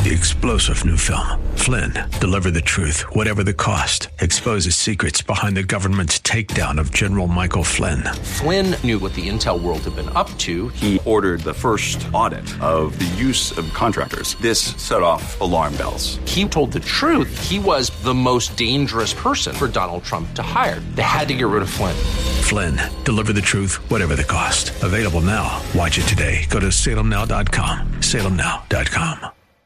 The explosive new film, Flynn, deliver the truth, whatever the cost. Exposes secrets behind the government's takedown of General Michael Flynn. Flynn knew what the intel world had been up to. He ordered the first audit of the use of contractors. This set off alarm bells. He told the truth. He was the most dangerous person for Donald Trump to hire. They had to get rid of Flynn. Flynn, deliver the truth, whatever the cost. Available now. Watch it today. Go to salemnow.com. salemnow.com.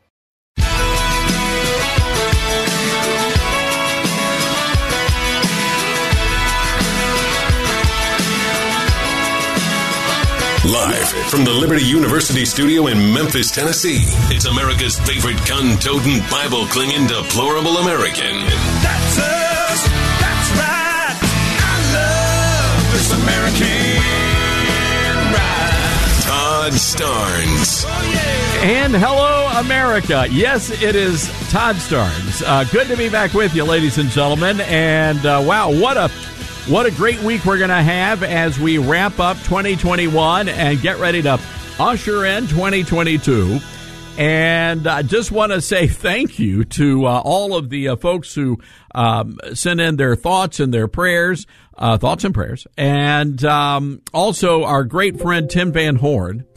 Live from the Liberty University studio in Memphis, Tennessee, it's America's favorite gun-toting, Bible-clinging, deplorable American. That's us. That's right. I love this American ride. Todd Starnes. Oh, yeah. And hello, America. Yes, it is Todd Starnes. Good to be back with you, ladies and gentlemen. And wow, what a great week we're going to have as we wrap up 2021 and get ready to usher in 2022. And I just want to say thank you to all of the folks who sent in their thoughts and their prayers, and also our great friend Tim Van Horn,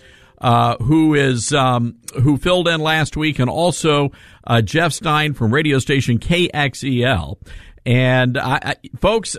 who filled in last week, and also Jeff Stein from radio station KXEL. And folks.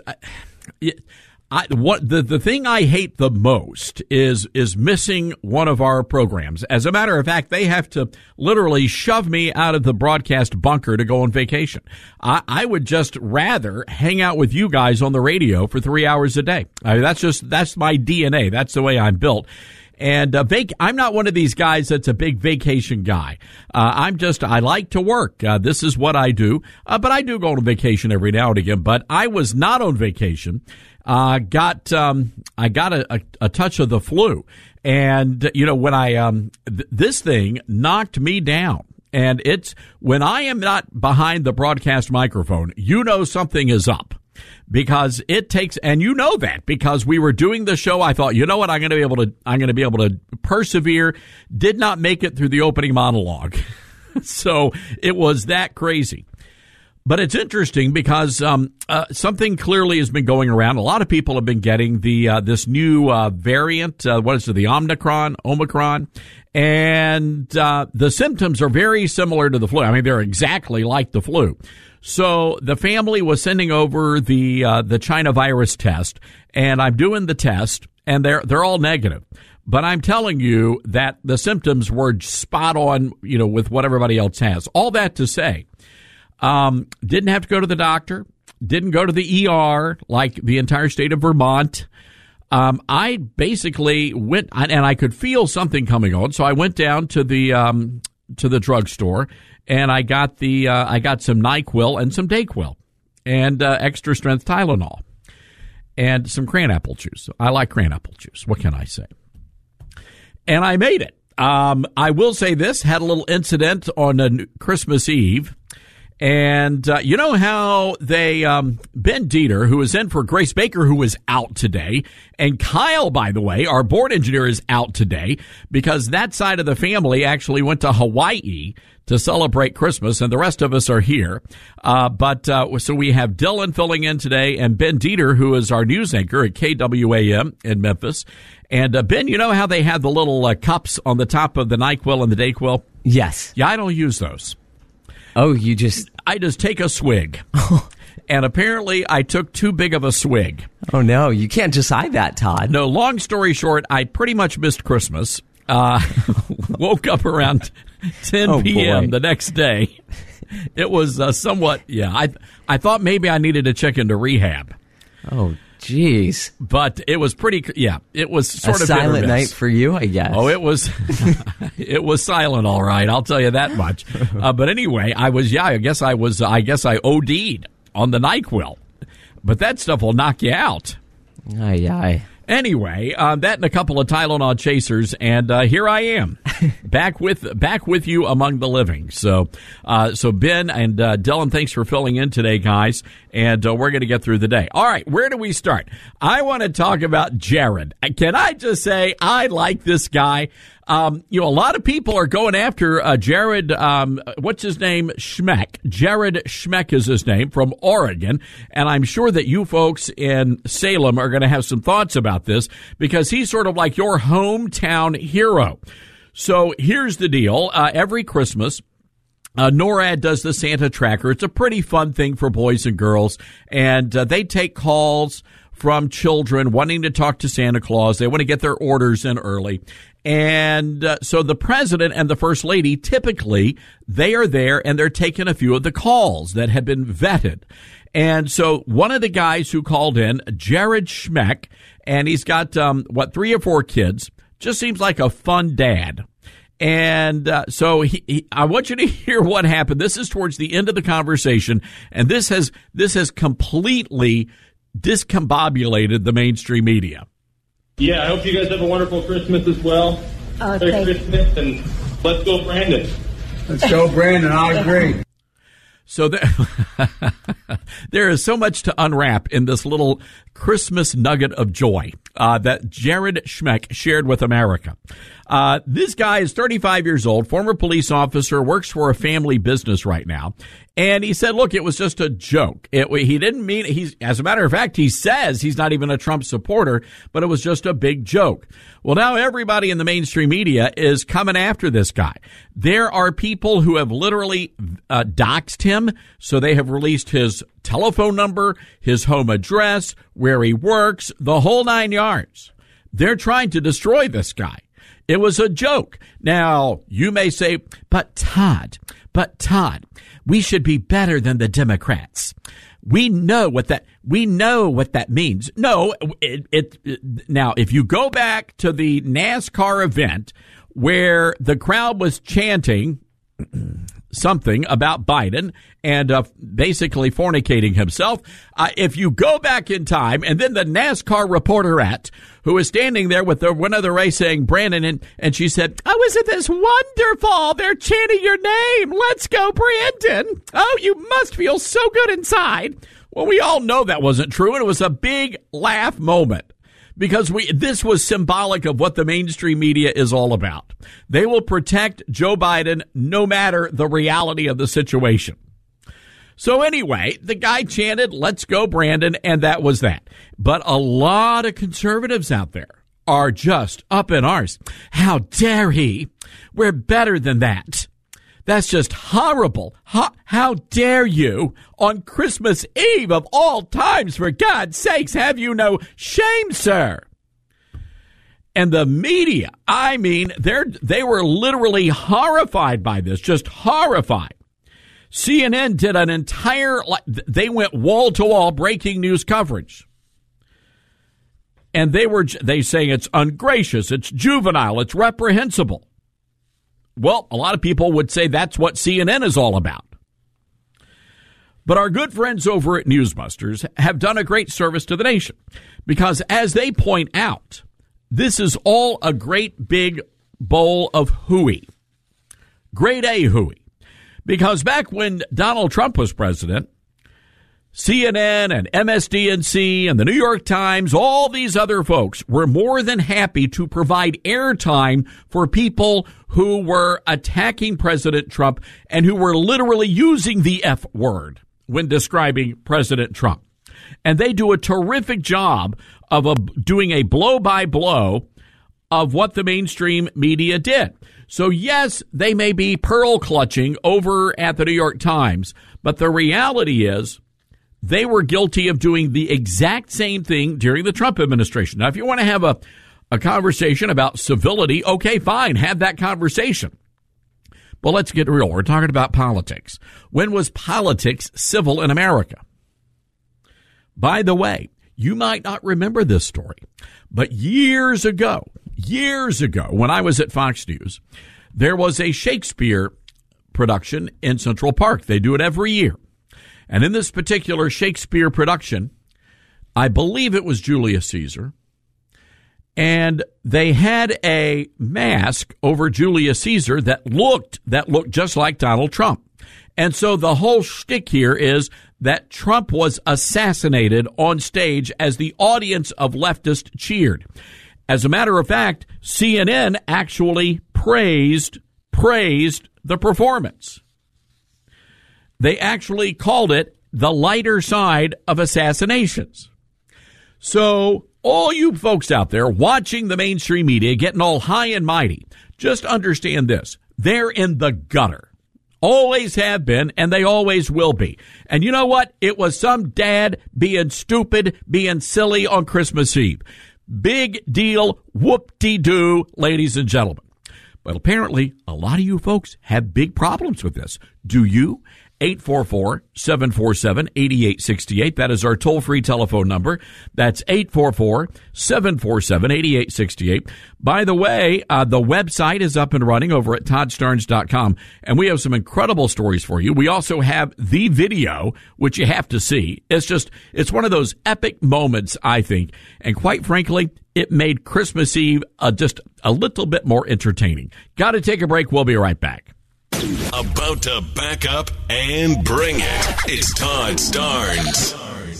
The thing I hate the most is missing one of our programs. As a matter of fact, they have to literally shove me out of the broadcast bunker to go on vacation. I would just rather hang out with you guys on the radio for 3 hours a day. I mean, that's my DNA. That's the way I'm built. And I'm not one of these guys that's a big vacation guy. I like to work. This is what I do. But I do go on vacation every now and again. But I was not on vacation. I got a touch of the flu. And, you know, when this thing knocked me down. And it's when I am not behind the broadcast microphone, you know something is up. Because it takes, and you know that because we were doing the show. I thought, you know what, I'm going to be able to persevere. Did not make it through the opening monologue. So it was that crazy. But it's interesting because something clearly has been going around. A lot of people have been getting this new variant. What is it? The Omicron, and the symptoms are very similar to the flu. I mean, they're exactly like the flu. So the family was sending over the China virus test, and I'm doing the test, and they're all negative. But I'm telling you that the symptoms were spot on, you know, with what everybody else has. All that to say, didn't have to go to the doctor, didn't go to the ER like the entire state of Vermont. I basically went, and I could feel something coming on, so I went down to the drugstore. And I got some NyQuil and some Dayquil and extra strength Tylenol and some cranapple juice. I like cranapple juice. What can I say? And I made it. I will say this, had a little incident on Christmas Eve. And you know how they, Ben Dieter, who is in for Grace Baker, who is out today, and Kyle, by the way, our board engineer, is out today because that side of the family actually went to Hawaii to celebrate Christmas, and the rest of us are here. So we have Dylan filling in today, and Ben Dieter, who is our news anchor at KWAM in Memphis. And Ben, you know how they had the little cups on the top of the NyQuil and the Dayquil? Yes. Yeah, I don't use those. Oh, I just take a swig. And apparently I took too big of a swig. Oh, no. You can't decide that, Todd. No, long story short, I pretty much missed Christmas. Woke up around 10 p.m. the next day. It was somewhat, I thought maybe I needed to check into rehab. Oh, jeez. But it was it was sort of a silent night for you, I guess. Oh, it was silent, all right. I'll tell you that much. But anyway, I guess I OD'd on the NyQuil. But that stuff will knock you out. Aye. Anyway, that and a couple of Tylenol chasers, and here I am, back with you among the living. So Ben and Dylan, thanks for filling in today, guys, and we're going to get through the day. All right, where do we start? I want to talk about Jared. Can I just say I like this guy? A lot of people are going after Jared, what's his name? Schmeck. Jared Schmeck is his name, from Oregon. And I'm sure that you folks in Salem are going to have some thoughts about this, because he's sort of like your hometown hero. So here's the deal. Every Christmas, NORAD does the Santa Tracker. It's a pretty fun thing for boys and girls, and they take calls from children wanting to talk to Santa Claus. They want to get their orders in early. And so the president and the first lady, typically, they are there and they're taking a few of the calls that have been vetted. And so one of the guys who called in, Jared Schmeck, and he's got, 3 or 4 kids, just seems like a fun dad. And so I want you to hear what happened. This is towards the end of the conversation, and this has completely discombobulated the mainstream media. Yeah, I hope you guys have a wonderful Christmas as well. Merry Christmas, and let's go, Brandon. Let's go, Brandon. I agree. So there is so much to unwrap in this little Christmas nugget of joy that Jared Schmeck shared with America. This guy is 35 years old, former police officer, works for a family business right now. And he said, look, it was just a joke. He didn't mean it. As a matter of fact, he says he's not even a Trump supporter, but it was just a big joke. Well, now everybody in the mainstream media is coming after this guy. There are people who have literally doxed him. So they have released his telephone number, his home address, where he works, the whole 9 yards. They're trying to destroy this guy. It was a joke. Now, you may say, but Todd, we should be better than the Democrats. We know what that means. No, now, if you go back to the NASCAR event where the crowd was chanting something about Biden and basically fornicating himself, if you go back in time, and then the NASCAR reporterette who was standing there with the winner of the race saying Brandon, and she said, oh, isn't this wonderful? They're chanting your name. Let's go, Brandon. Oh, you must feel so good inside. Well, we all know that wasn't true, and it was a big laugh moment. Because this was symbolic of what the mainstream media is all about. They will protect Joe Biden no matter the reality of the situation. So anyway, the guy chanted, let's go, Brandon, and that was that. But a lot of conservatives out there are just up in arms. How dare he? We're better than that. That's just horrible. How dare you on Christmas Eve of all times, for God's sakes, have you no shame, sir? And the media, I mean, they were literally horrified by this, just horrified. CNN did an entire, they went wall to wall breaking news coverage. And they say it's ungracious, it's juvenile, it's reprehensible. Well, a lot of people would say that's what CNN is all about. But our good friends over at Newsbusters have done a great service to the nation because, as they point out, this is all a great big bowl of hooey. Grade A hooey. Because back when Donald Trump was president, CNN and MSDNC and the New York Times, all these other folks were more than happy to provide airtime for people who were attacking President Trump and who were literally using the F word when describing President Trump. And they do a terrific job of doing a blow-by-blow of what the mainstream media did. So, yes, they may be pearl-clutching over at the New York Times, but the reality is they were guilty of doing the exact same thing during the Trump administration. Now, if you want to have a conversation about civility, okay, fine, have that conversation. But let's get real. We're talking about politics. When was politics civil in America? By the way, you might not remember this story, but years ago, when I was at Fox News, there was a Shakespeare production in Central Park. They do it every year. And in this particular Shakespeare production, I believe it was Julius Caesar, and they had a mask over Julius Caesar that looked just like Donald Trump. And so the whole shtick here is that Trump was assassinated on stage as the audience of leftists cheered. As a matter of fact, CNN actually praised the performance. They actually called it the lighter side of assassinations. So all you folks out there watching the mainstream media getting all high and mighty, just understand this. They're in the gutter. Always have been, and they always will be. And you know what? It was some dad being stupid, being silly on Christmas Eve. Big deal, whoop-de-doo, ladies and gentlemen. But apparently, a lot of you folks have big problems with this. Do you? 844-747-8868. That is our toll-free telephone number. That's 844-747-8868. By the way, the website is up and running over at ToddStarnes.com, and we have some incredible stories for you. We also have the video, which you have to see. It's one of those epic moments, I think, and quite frankly, it made Christmas Eve just a little bit more entertaining. Got to take a break. We'll be right back. About to back up and bring it. It's Todd Starnes.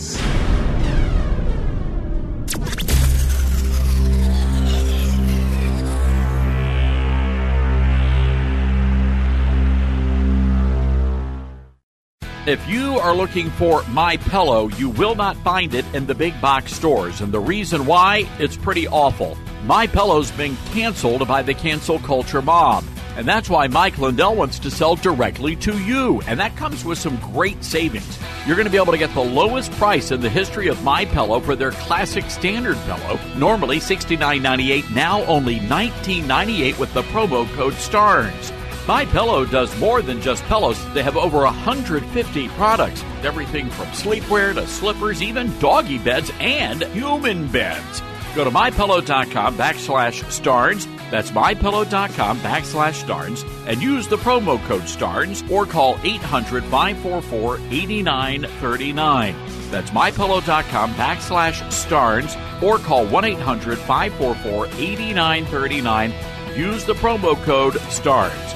If you are looking for MyPillow, you will not find it in the big box stores. And the reason why, it's pretty awful. MyPillow's been canceled by the cancel culture mob. And that's why Mike Lindell wants to sell directly to you. And that comes with some great savings. You're going to be able to get the lowest price in the history of MyPillow for their classic standard pillow. Normally $69.98, now only $19.98 with the promo code STARNS. MyPillow does more than just pillows. They have over 150 products. Everything from sleepwear to slippers, even doggy beds and human beds. Go to MyPillow.com/Starnes. That's MyPillow.com/Starnes and use the promo code STARNS or call 800-544-8939. That's MyPillow.com/Starnes or call 1-800-544-8939. Use the promo code STARNS.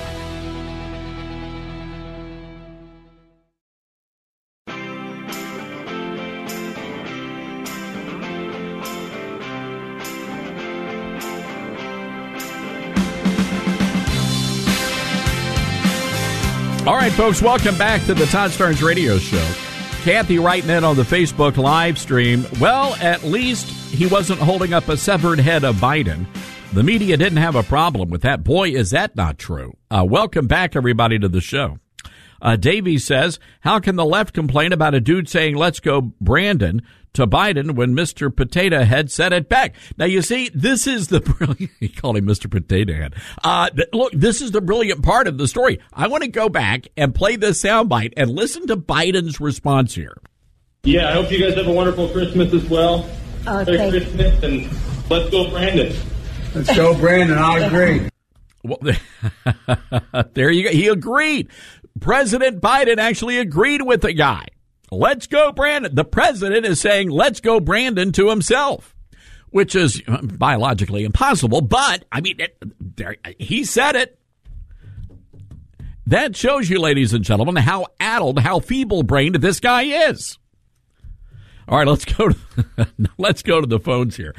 All right, folks, welcome back to the Todd Starnes Radio Show. Kathy writing in on the Facebook live stream, well, at least he wasn't holding up a severed head of Biden. The media didn't have a problem with that. Boy, is that not true. Welcome back, everybody, to the show. Davey says, how can the left complain about a dude saying, let's go Brandon, to Biden when Mr. Potato Head said it back? Now, you see, this is the brilliant, he called him Mr. Potato Head. Look, this is the brilliant part of the story. I want to go back and play this soundbite and listen to Biden's response here. Yeah, I hope you guys have a wonderful Christmas as well. Merry Christmas, and let's go Brandon. Let's go Brandon, I agree. Well, there you go. He agreed. President Biden actually agreed with the guy. Let's go, Brandon. The president is saying, let's go, Brandon, to himself, which is biologically impossible. But, I mean, he said it. That shows you, ladies and gentlemen, how addled, how feeble-brained this guy is. All right, let's go to the phones here.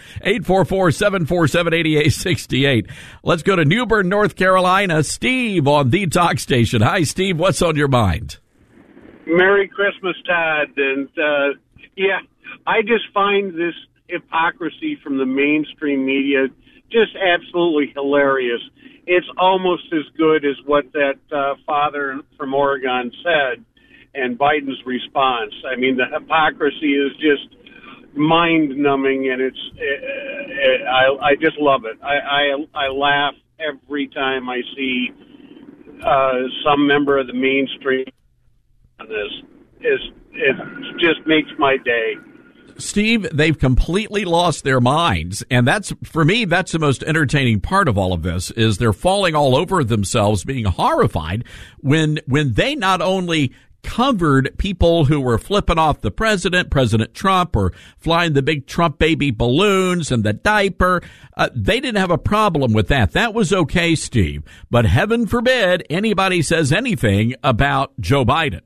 844-747-8868. Let's go to New Bern, North Carolina. Steve on the talk station. Hi, Steve. What's on your mind? Merry Christmas, Todd. And, I just find this hypocrisy from the mainstream media just absolutely hilarious. It's almost as good as what that father from Oregon said and Biden's response. I mean, the hypocrisy is just mind-numbing, and I just love it. I laugh every time I see some member of the mainstream on this. It just makes my day. Steve, they've completely lost their minds, and that's, for me, that's the most entertaining part of all of this, is they're falling all over themselves, being horrified when they not only covered people who were flipping off the president, President Trump, or flying the big Trump baby balloons and the diaper. They didn't have a problem with that. That was okay, Steve. But heaven forbid anybody says anything about Joe Biden.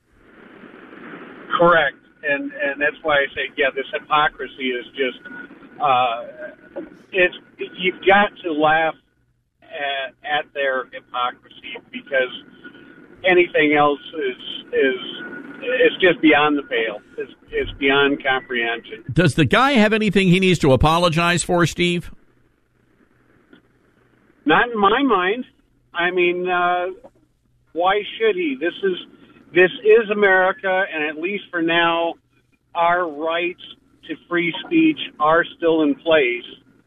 Correct. And that's why I say, this hypocrisy is just you've got to laugh at their hypocrisy, because anything else is just beyond the pale. It's beyond comprehension. Does the guy have anything he needs to apologize for, Steve? Not in my mind. I mean, why should he? This is America, and at least for now, our rights to free speech are still in place.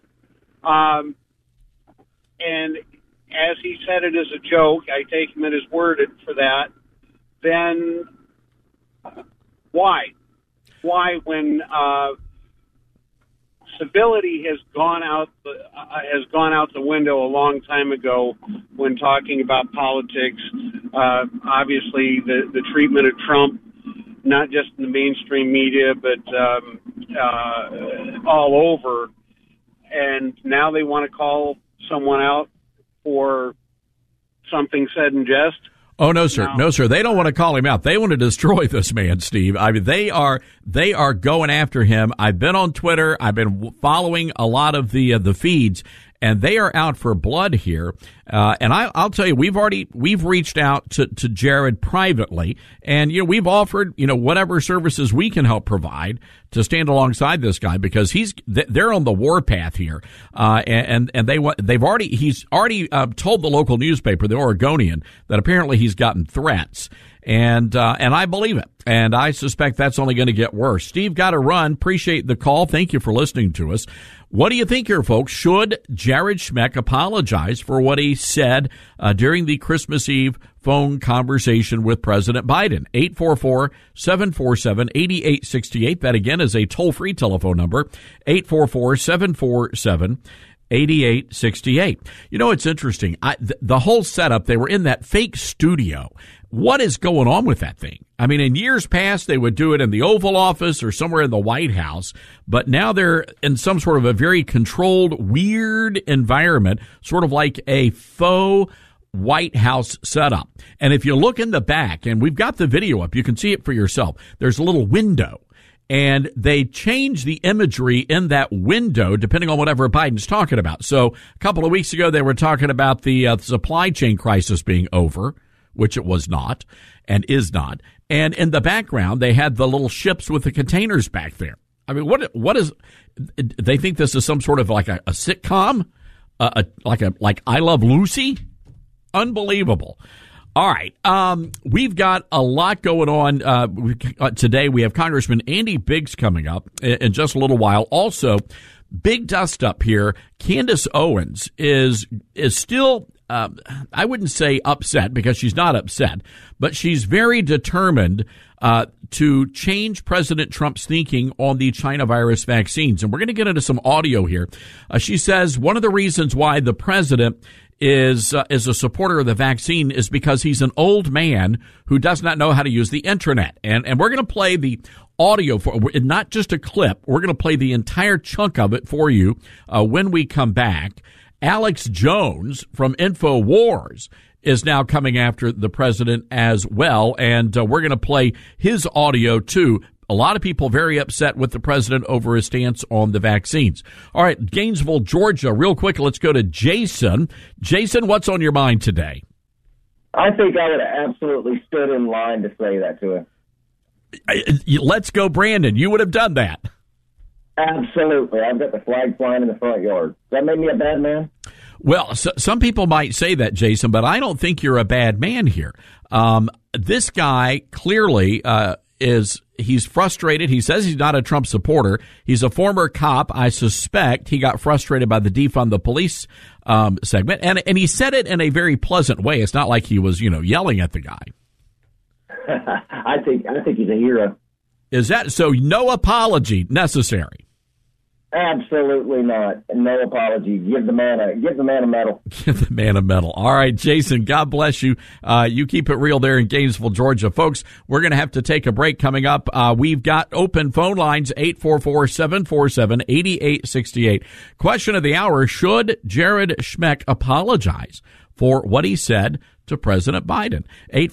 And as he said it as a joke, I take him at his word for that. Then why? Why, when civility has gone out the window a long time ago when talking about politics? Obviously, the treatment of Trump, not just in the mainstream media, but all over. And now they want to call someone out for something said in jest. Oh, no, sir. No, sir. They don't want to call him out. They want to destroy this man, Steve. I mean, they are going after him. I've been on Twitter. I've been following a lot of the feeds, and they are out for blood here. And I'll tell you, we've reached out to Jared privately, and we've offered whatever services we can help provide to stand alongside this guy, because they're on the warpath here, and he's already told the local newspaper, the Oregonian, that apparently he's gotten threats. And I believe it. And I suspect that's only going to get worse. Steve, got to run. Appreciate the call. Thank you for listening to us. What do you think here, folks? Should Jared Schmeck apologize for what he said during the Christmas Eve phone conversation with President Biden? 844-747-8868. That, again, is a toll-free telephone number, 844-747-8868. It's interesting. The whole setup, they were in that fake studio. What is going on with that thing? I mean, in years past, they would do it in the Oval Office or somewhere in the White House, but now they're in some sort of a very controlled, weird environment, sort of like a faux White House setup. And if you look in the back, and we've got the video up, you can see it for yourself. There's a little window, and they change the imagery in that window depending on whatever Biden's talking about. So a couple of weeks ago, they were talking about the supply chain crisis being over, which it was not and is not. And in the background, they had the little ships with the containers back there. I mean, what is, they think this is some sort of like a sitcom, like I Love Lucy? Unbelievable. All right. We've got a lot going on today. We have Congressman Andy Biggs coming up in just a little while. Also, big dust up here. Candace Owens is still, I wouldn't say upset, because she's not upset, but she's very determined to change President Trump's thinking on the China virus vaccines. And we're going to get into some audio here. She says one of the reasons why the president is a supporter of the vaccine is because he's an old man who does not know how to use the internet. And we're going to play the audio for, not just a clip. We're going to play the entire chunk of it for you when we come back. Alex Jones from InfoWars is now coming after the president as well, and we're going to play his audio too. A lot of people very upset with the president over his stance on the vaccines. All right, Gainesville, Georgia, real quick, let's go to Jason. Jason, what's on your mind today? I think I would have absolutely stood in line to say that to him. Let's go, Brandon. You would have done that. Absolutely. I've got the flag flying in the front yard. Does that make me a bad man? Well, some people might say that, Jason, but I don't think you're a bad man here. This guy clearly he's frustrated. He says he's not a Trump supporter. He's a former cop. I suspect he got frustrated by the defund the police segment, and he said it in a very pleasant way. It's not like he was, yelling at the guy. I think he's a hero. Is that so? No apology necessary. Absolutely not. No apology. Give the man a medal. Give the man a medal. All right, Jason, God bless you. You keep it real there in Gainesville, Georgia. Folks, we're going to have to take a break coming up. We've got open phone lines, 844-747-8868. Question of the hour, should Jared Schmeck apologize for what he said to President Biden.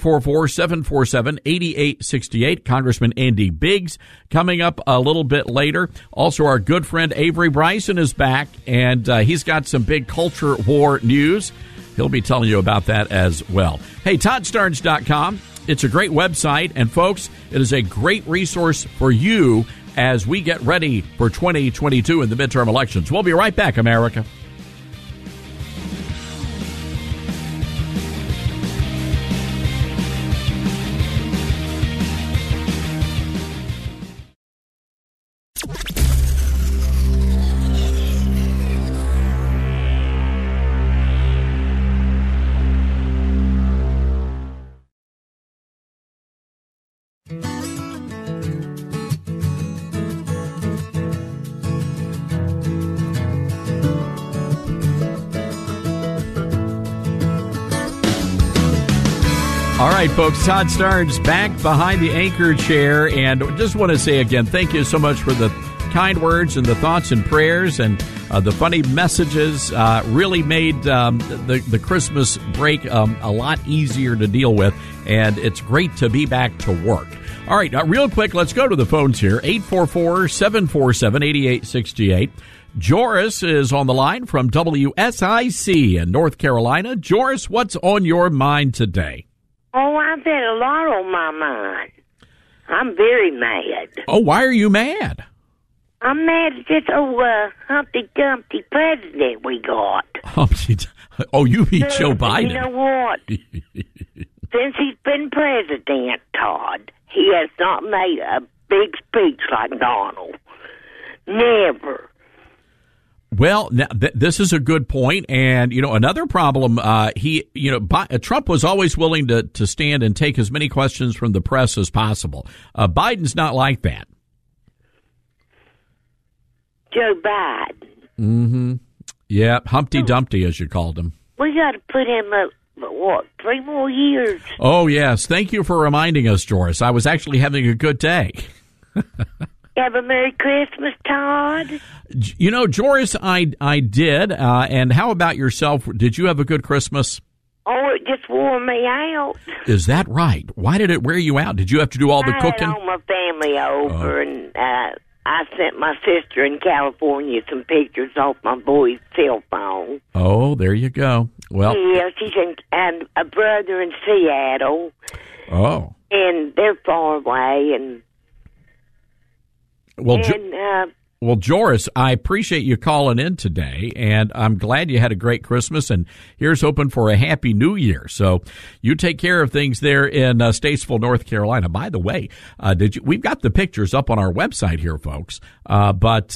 844-747-8868. Congressman Andy Biggs coming up a little bit later. Also, our good friend Avery Bryson is back, and he's got some big culture war news. He'll be telling you about that as well. Hey, ToddStarnes.com. It's a great website, and folks, it is a great resource for you as we get ready for 2022 in the midterm elections. We'll be right back, America. All right, folks, Todd Starnes back behind the anchor chair, and just want to say again, thank you so much for the kind words and the thoughts and prayers and the funny messages. Really made the Christmas break a lot easier to deal with, and it's great to be back to work. All right, real quick, let's go to the phones here, 844-747-8868. Joris is on the line from WSIC in North Carolina. Joris, what's on your mind today? Oh, I've had a lot on my mind. I'm very mad. Oh, why are you mad? I'm mad at this old Humpty Dumpty president we got. Oh, you mean Joe Biden. You know what? Since he's been president, Todd, he has not made a big speech like Donald. Never. Well, this is a good point, and another problem. Trump was always willing to stand and take as many questions from the press as possible. Biden's not like that. Joe Biden. Mm-hmm. Yeah, Humpty Dumpty, as you called him. We got to put him up. 3 more years? Oh yes, thank you for reminding us, Joris. I was actually having a good day. Have a Merry Christmas, Todd. Joris, I did. And how about yourself? Did you have a good Christmas? Oh, it just wore me out. Is that right? Why did it wear you out? Did you have to do all the cooking? I had all my family over, and I sent my sister in California some pictures off my boy's cell phone. Oh, there you go. Well, yeah, she's and a brother in Seattle. Oh, and they're far away, and. Well, Joris, I appreciate you calling in today, and I'm glad you had a great Christmas, and here's hoping for a happy New Year. So you take care of things there in Statesville, North Carolina. By the way, we've got the pictures up on our website here, folks, but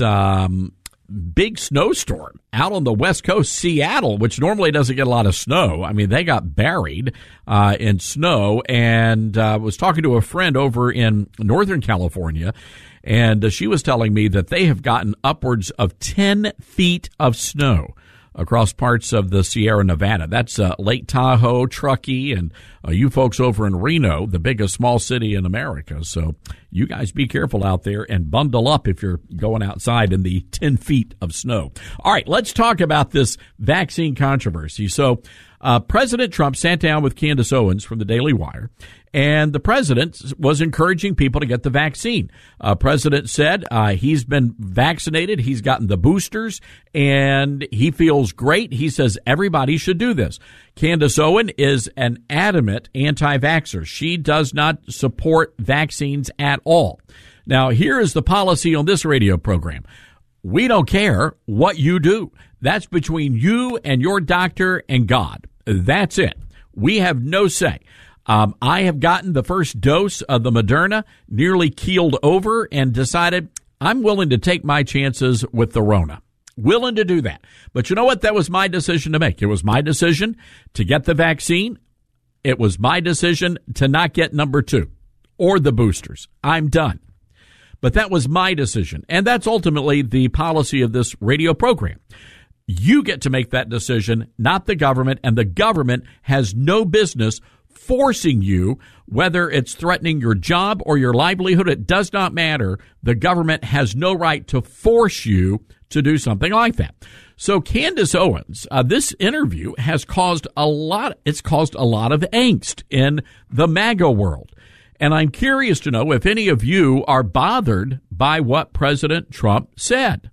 big snowstorm out on the West Coast, Seattle, which normally doesn't get a lot of snow. I mean, they got buried in snow, and was talking to a friend over in Northern California, and she was telling me that they have gotten upwards of 10 feet of snow across parts of the Sierra Nevada. That's Lake Tahoe, Truckee, and you folks over in Reno, the biggest small city in America. So you guys be careful out there and bundle up if you're going outside in the 10 feet of snow. All right, let's talk about this vaccine controversy. So President Trump sat down with Candace Owens from the Daily Wire, and the president was encouraging people to get the vaccine. President said he's been vaccinated, he's gotten the boosters, and he feels great. He says everybody should do this. Candace Owens is an adamant anti-vaxxer. She does not support vaccines at all. Now, here is the policy on this radio program. We don't care what you do. That's between you and your doctor and God. That's it. We have no say. I have gotten the first dose of the Moderna, nearly keeled over, and decided I'm willing to take my chances with the Rona. Willing to do that. But you know what? That was my decision to make. It was my decision to get the vaccine. It was my decision to not get number 2 or the boosters. I'm done. But that was my decision. And that's ultimately the policy of this radio program. You get to make that decision, not the government, and the government has no business forcing you, whether it's threatening your job or your livelihood. It does not matter. The government has no right to force you to do something like that. So Candace Owens, this interview has caused a lot of angst in the MAGA world. And I'm curious to know if any of you are bothered by what President Trump said.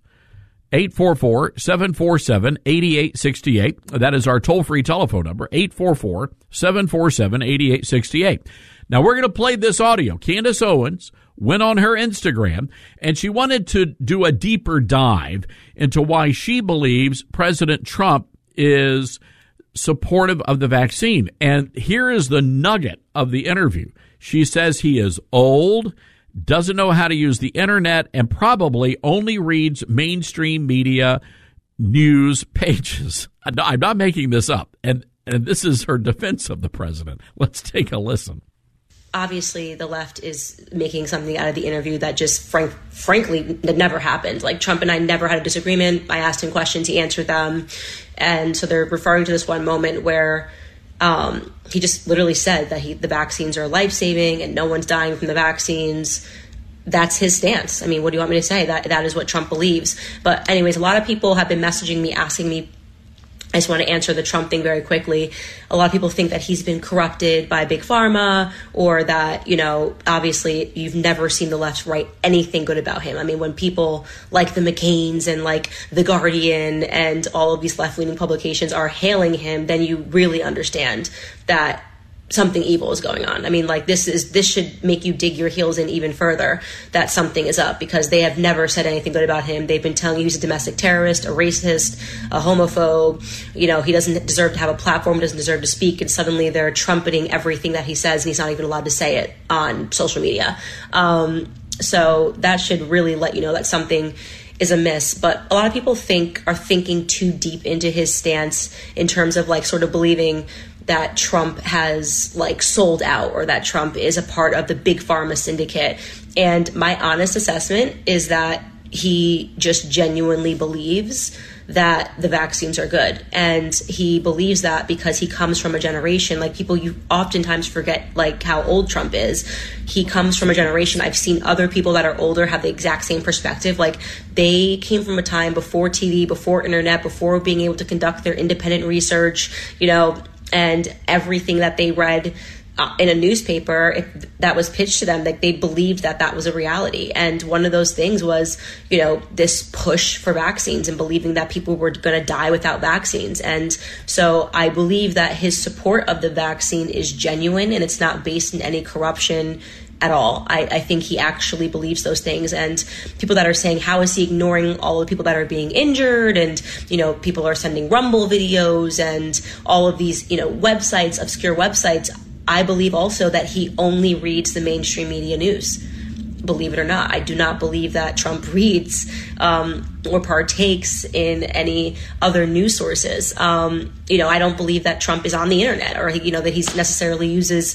844-747-8868. That is our toll-free telephone number, 844-747-8868. Now, we're going to play this audio. Candace Owens went on her Instagram, and she wanted to do a deeper dive into why she believes President Trump is supportive of the vaccine. And here is the nugget of the interview. She says he is old, doesn't know how to use the internet, and probably only reads mainstream media news pages. I'm not making this up. And this is her defense of the president. Let's take a listen. Obviously, the left is making something out of the interview that just frankly that never happened. Like, Trump and I never had a disagreement. I asked him questions, he answered them. And so they're referring to this one moment where he just literally said that the vaccines are life-saving and no one's dying from the vaccines. That's his stance. I mean, what do you want me to say? That is what Trump believes. But anyways, a lot of people have been messaging me, asking me. I just want to answer the Trump thing very quickly. A lot of people think that he's been corrupted by Big Pharma, or that, obviously you've never seen the left write anything good about him. I mean, when people like the McCains and like The Guardian and all of these left-leaning publications are hailing him, then you really understand that something evil is going on. I mean, like, this should make you dig your heels in even further that something is up, because they have never said anything good about him. They've been telling you he's a domestic terrorist, a racist, a homophobe. He doesn't deserve to have a platform, doesn't deserve to speak, and suddenly they're trumpeting everything that he says, and he's not even allowed to say it on social media. So that should really let you know that something is amiss. But a lot of people are thinking too deep into his stance in terms of like sort of believing that Trump has like sold out, or that Trump is a part of the Big Pharma syndicate. And my honest assessment is that he just genuinely believes that the vaccines are good. And he believes that because he comes from a generation, like, people, you oftentimes forget like how old Trump is. He comes from a generation. I've seen other people that are older have the exact same perspective. Like, they came from a time before TV, before internet, before being able to conduct their independent research, and everything that they read in a newspaper that was pitched to them, like, they believed that was a reality. And one of those things was, this push for vaccines and believing that people were going to die without vaccines. And so I believe that his support of the vaccine is genuine, and it's not based in any corruption at all. I think he actually believes those things. And people that are saying, how is he ignoring all the people that are being injured? And, people are sending Rumble videos and all of these, websites, obscure websites. I believe also that he only reads the mainstream media news. Believe it or not, I do not believe that Trump reads or partakes in any other news sources. I don't believe that Trump is on the internet, or that he necessarily uses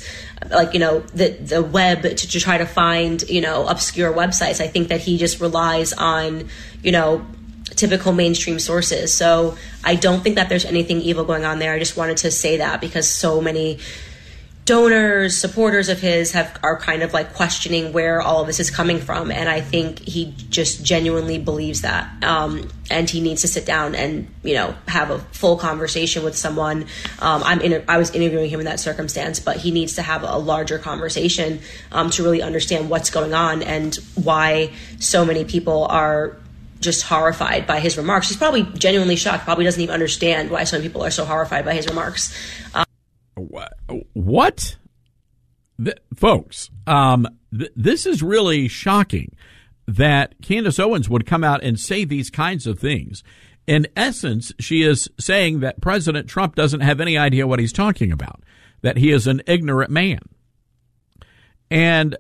the web to try to find obscure websites. I think that he just relies on typical mainstream sources. So I don't think that there's anything evil going on there. I just wanted to say that because so many donors, supporters of his are kind of like questioning where all of this is coming from. And I think he just genuinely believes that. And he needs to sit down and, have a full conversation with someone. I was interviewing him in that circumstance, but he needs to have a larger conversation to really understand what's going on and why so many people are just horrified by his remarks. He's probably genuinely shocked, probably doesn't even understand why so many people are so horrified by his remarks. What? Folks, this is really shocking that Candace Owens would come out and say these kinds of things. In essence, she is saying that President Trump doesn't have any idea what he's talking about, that he is an ignorant man. And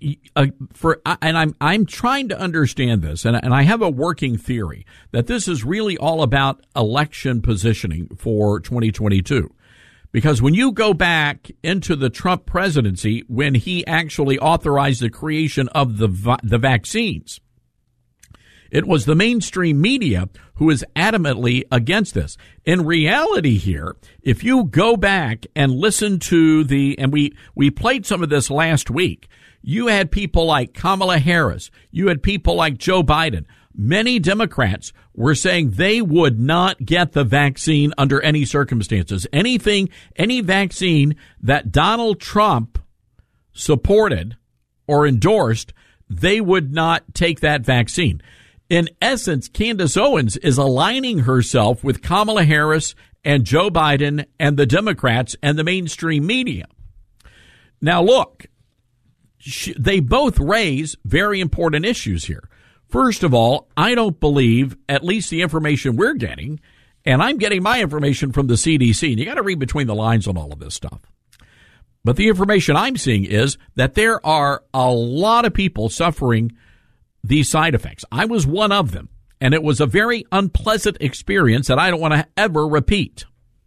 I'm trying to understand this, and I have a working theory that this is really all about election positioning for 2022. Because when you go back into the Trump presidency, when he actually authorized the creation of the vaccines, it was the mainstream media who is adamantly against this. In reality here, if you go back and listen to and we played some of this last week, you had people like Kamala Harris, you had people like Joe Biden. Many Democrats were saying they would not get the vaccine under any circumstances. Any vaccine that Donald Trump supported or endorsed, they would not take that vaccine. In essence, Candace Owens is aligning herself with Kamala Harris and Joe Biden and the Democrats and the mainstream media. Now, look, they both raise very important issues here. First of all, I don't believe, at least the information we're getting, and I'm getting my information from the CDC, and you got to read between the lines on all of this stuff. But the information I'm seeing is that there are a lot of people suffering these side effects. I was one of them, and it was a very unpleasant experience that I don't want to ever repeat.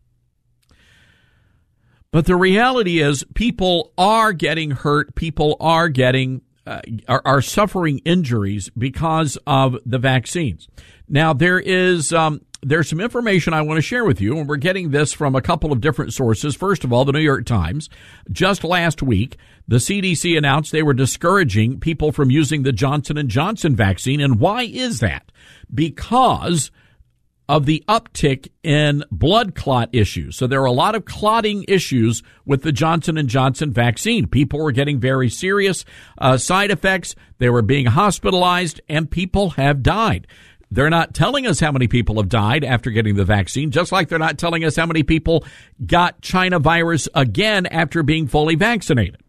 But the reality is people are getting hurt. People are getting are suffering injuries because of the vaccines. Now, there's some information I want to share with you, and we're getting this from a couple of different sources. First of all, the New York Times. Just last week, the CDC announced they were discouraging people from using the Johnson & Johnson vaccine. And why is that? Because of the uptick in blood clot issues. So there are a lot of clotting issues with the Johnson & Johnson vaccine. People were getting very serious side effects. They were being hospitalized, and people have died. They're not telling us how many people have died after getting the vaccine, just like they're not telling us how many people got China virus again after being fully vaccinated.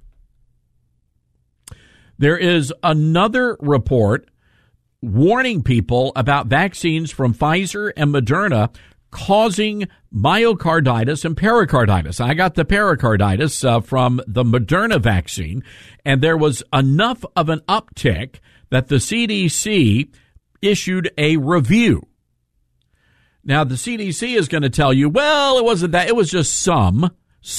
There is another report warning people about vaccines from Pfizer and Moderna causing myocarditis and pericarditis. I got the pericarditis from the Moderna vaccine, and there was enough of an uptick that the CDC issued a review. Now, the CDC is going to tell you, well, it wasn't that. It was just some.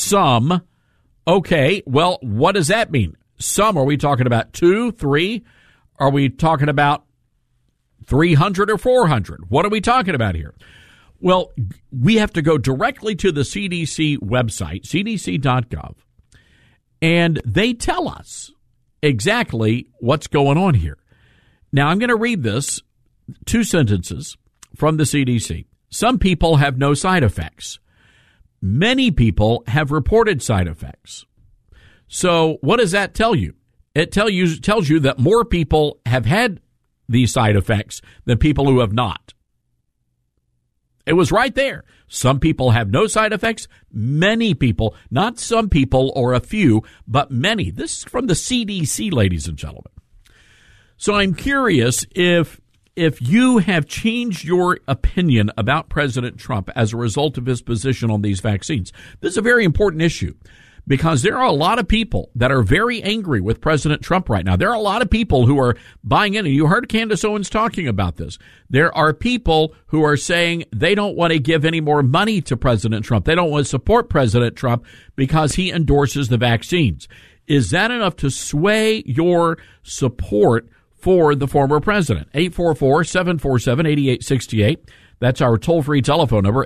Okay, well, what does that mean? Some, are we talking about 2, 3? Are we talking about 300 or 400? What are we talking about here? Well, we have to go directly to the CDC website, cdc.gov, and they tell us exactly what's going on here. Now, I'm going to read this, 2 sentences from the CDC. Some people have no side effects. Many people have reported side effects. So what does that tell you? It tells you that more people have had these side effects than people who have not. It was right there. Some people have no side effects. Many people, not some people or a few, but many. This is from the CDC, ladies and gentlemen. So I'm curious if you have changed your opinion about President Trump as a result of his position on these vaccines. This is a very important issue because there are a lot of people that are very angry with President Trump right now. There are a lot of people who are buying in, and you heard Candace Owens talking about this. There are people who are saying they don't want to give any more money to President Trump. They don't want to support President Trump because he endorses the vaccines. Is that enough to sway your support for the former president? 844-747-8868. That's our toll-free telephone number,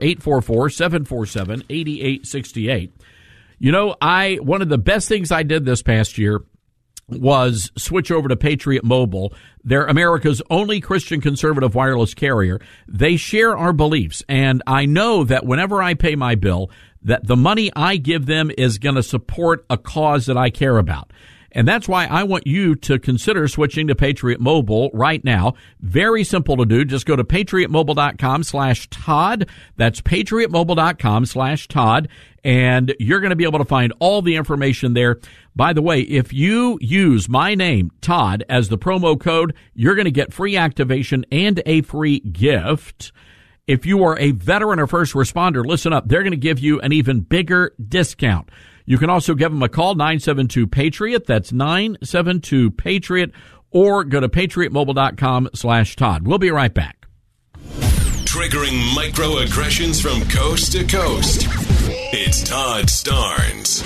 844-747-8868. You know, one of the best things I did this past year was switch over to Patriot Mobile. They're America's only Christian conservative wireless carrier. They share our beliefs, and I know that whenever I pay my bill, that the money I give them is going to support a cause that I care about. And that's why I want you to consider switching to Patriot Mobile right now. Very simple to do. Just go to patriotmobile.com/Todd. That's patriotmobile.com/Todd. And you're going to be able to find all the information there. By the way, if you use my name, Todd, as the promo code, you're going to get free activation and a free gift. If you are a veteran or first responder, listen up. They're going to give you an even bigger discount. You can also give them a call, 972-PATRIOT. That's 972-PATRIOT. Or go to patriotmobile.com/Todd. We'll be right back. Triggering microaggressions from coast to coast. It's Todd Starnes.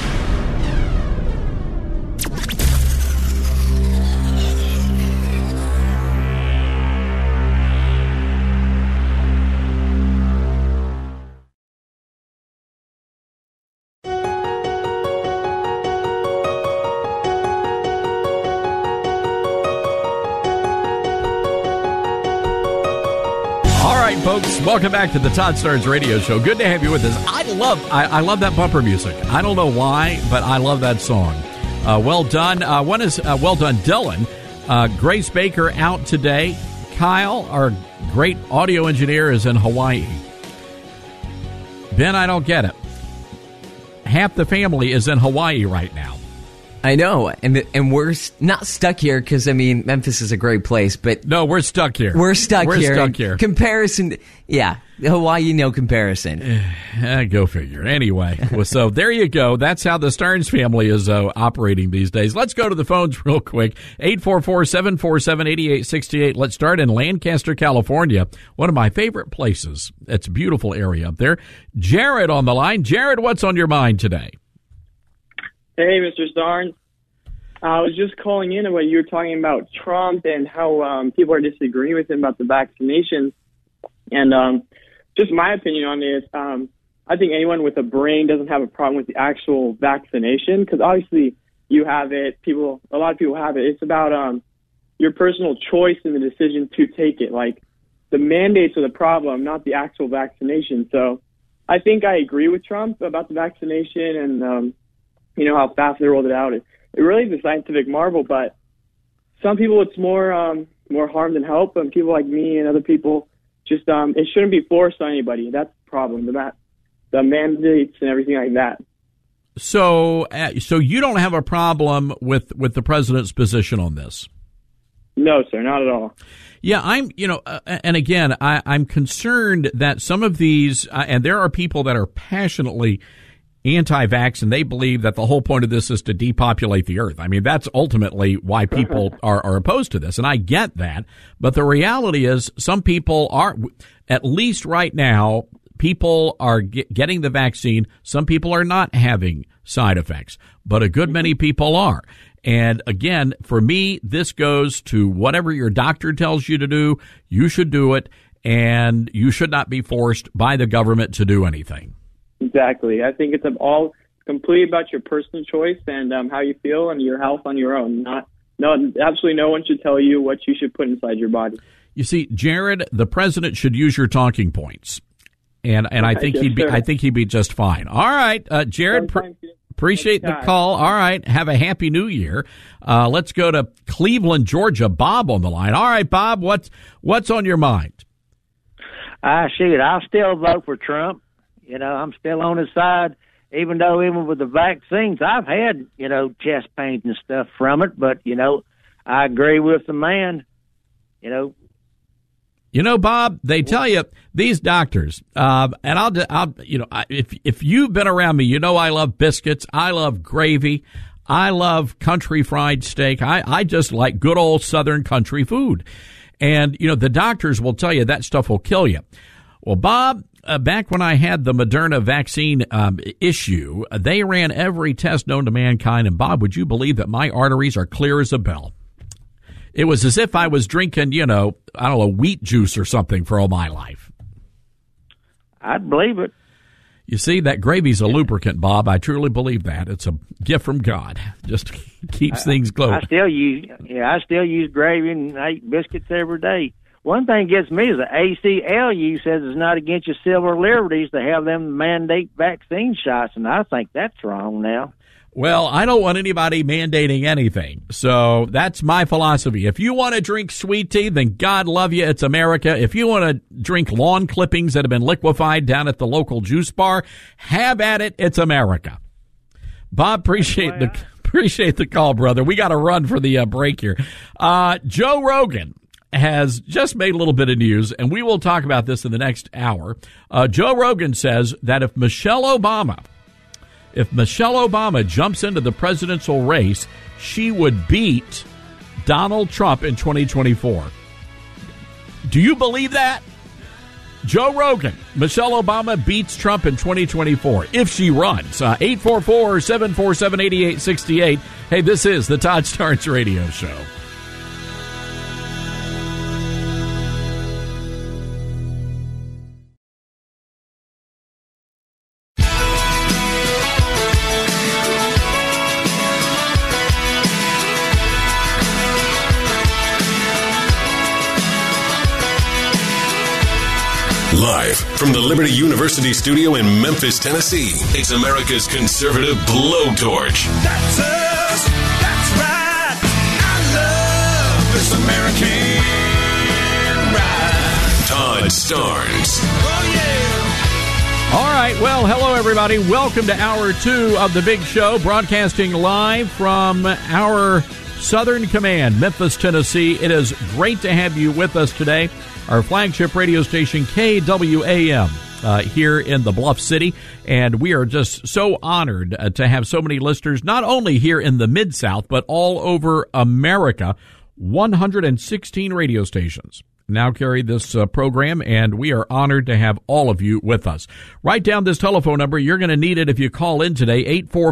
folks. Welcome back to the Todd Starnes Radio Show. Good to have you with us. I love that bumper music. I don't know why, but I love that song. Well done. Well done, Dylan. Grace Baker out today. Kyle, our great audio engineer, is in Hawaii. Ben, I don't get it. Half the family is in Hawaii right now. I know, and we're not stuck here because, I mean, Memphis is a great place, but... No, we're stuck here. We're stuck here. Comparison, yeah, Hawaii, no comparison. Go figure. Anyway, so there you go. That's how the Starnes family is operating these days. Let's go to the phones real quick. 844-747-8868. Let's start in Lancaster, California, one of my favorite places. It's a beautiful area up there. Jared on the line. Jared, what's on your mind today? Hey, Mr. Starnes. I was just calling in about you were talking about Trump and how people are disagreeing with him about the vaccinations. And just my opinion on this, I think anyone with a brain doesn't have a problem with the actual vaccination because obviously you have it. A lot of people have it. It's about your personal choice and the decision to take it. Like the mandates are the problem, not the actual vaccination. So I think I agree with Trump about the vaccination and how fast they rolled it out. It really is a scientific marvel, but some people it's more harm than help, and people like me and other people just it shouldn't be forced on anybody. That's the problem. The mandates and everything like that. So you don't have a problem with the president's position on this? No, sir, not at all. Yeah, and again, I'm concerned that some of these, and there are people that are passionately anti-vax, and they believe that the whole point of this is to depopulate the earth. I mean, that's ultimately why people are opposed to this, and I get that. But the reality is some people are, at least right now, people are getting the vaccine. Some people are not having side effects, but a good many people are. And again, for me, this goes to whatever your doctor tells you to do, you should do it, and you should not be forced by the government to do anything. Exactly. I think it's all completely about your personal choice and how you feel and your health on your own. Absolutely no one should tell you what you should put inside your body. You see, Jared, the president should use your talking points, and I think he'd be just fine. All right, Jared, appreciate the call. All right, have a happy New Year. Let's go to Cleveland, Georgia. Bob on the line. All right, Bob, what's on your mind? I'll still vote for Trump. I'm still on his side, even with the vaccines, I've had, chest pains and stuff from it. But, I agree with the man, Bob, they tell you, these doctors, and if you've been around me, I love biscuits. I love gravy. I love country fried steak. I just like good old Southern country food. And, the doctors will tell you that stuff will kill you. Well, Bob, back when I had the Moderna vaccine issue, they ran every test known to mankind. And, Bob, would you believe that my arteries are clear as a bell? It was as if I was drinking, wheat juice or something for all my life. I'd believe it. You see, that gravy's a lubricant, Bob. I truly believe that. It's a gift from God. Just keeps things going. I still use gravy and I eat biscuits every day. One thing gets me is the ACLU says it's not against your civil liberties to have them mandate vaccine shots, and I think that's wrong now. Well, I don't want anybody mandating anything, so that's my philosophy. If you want to drink sweet tea, then God love you, it's America. If you want to drink lawn clippings that have been liquefied down at the local juice bar, have at it, it's America. Bob, appreciate the call, brother. We got to run for the break here. Joe Rogan has just made a little bit of news, and we will talk about this in the next hour. Joe Rogan says that if Michelle Obama jumps into the presidential race, she would beat Donald Trump in 2024. Do you believe that? Joe Rogan, Michelle Obama beats Trump in 2024 if she runs. 844-747-8868. Hey, this is the Todd Starnes Radio Show. Live from the Liberty University studio in Memphis, Tennessee, it's America's conservative blowtorch. That's us. That's right. I love this American ride. Todd Starnes. Oh, yeah. All right. Well, hello, everybody. Welcome to Hour 2 of The Big Show, broadcasting live from our Southern Command, Memphis, Tennessee. It is great to have you with us today. Our flagship radio station, KWAM, here in the Bluff City. And we are just so honored to have so many listeners, not only here in the Mid-South, but all over America. 116 radio stations now carry this program, and we are honored to have all of you with us. Write down this telephone number. You're going to need it if you call in today,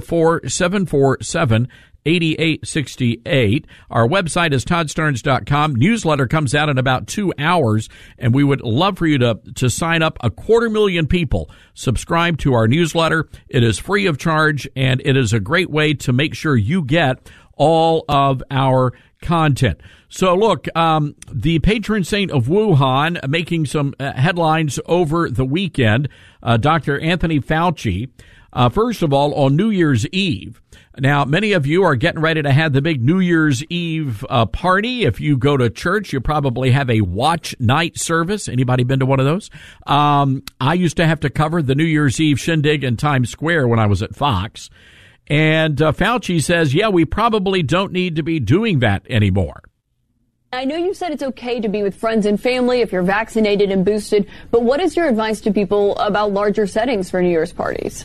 844-747-8868. Our website is toddstarnes.com. Newsletter comes out in about 2 hours, and we would love for you to sign up. 250,000 people subscribe to our newsletter. It is free of charge, and it is a great way to make sure you get all of our content. So look, the patron saint of Wuhan making some headlines over the weekend, Dr. Anthony Fauci. First of all, on New Year's Eve. Now, many of you are getting ready to have the big New Year's Eve party. If you go to church, you probably have a watch night service. Anybody been to one of those? I used to have to cover the New Year's Eve shindig in Times Square when I was at Fox. And Fauci says, yeah, we probably don't need to be doing that anymore. I know you said it's okay to be with friends and family if you're vaccinated and boosted, but what is your advice to people about larger settings for New Year's parties?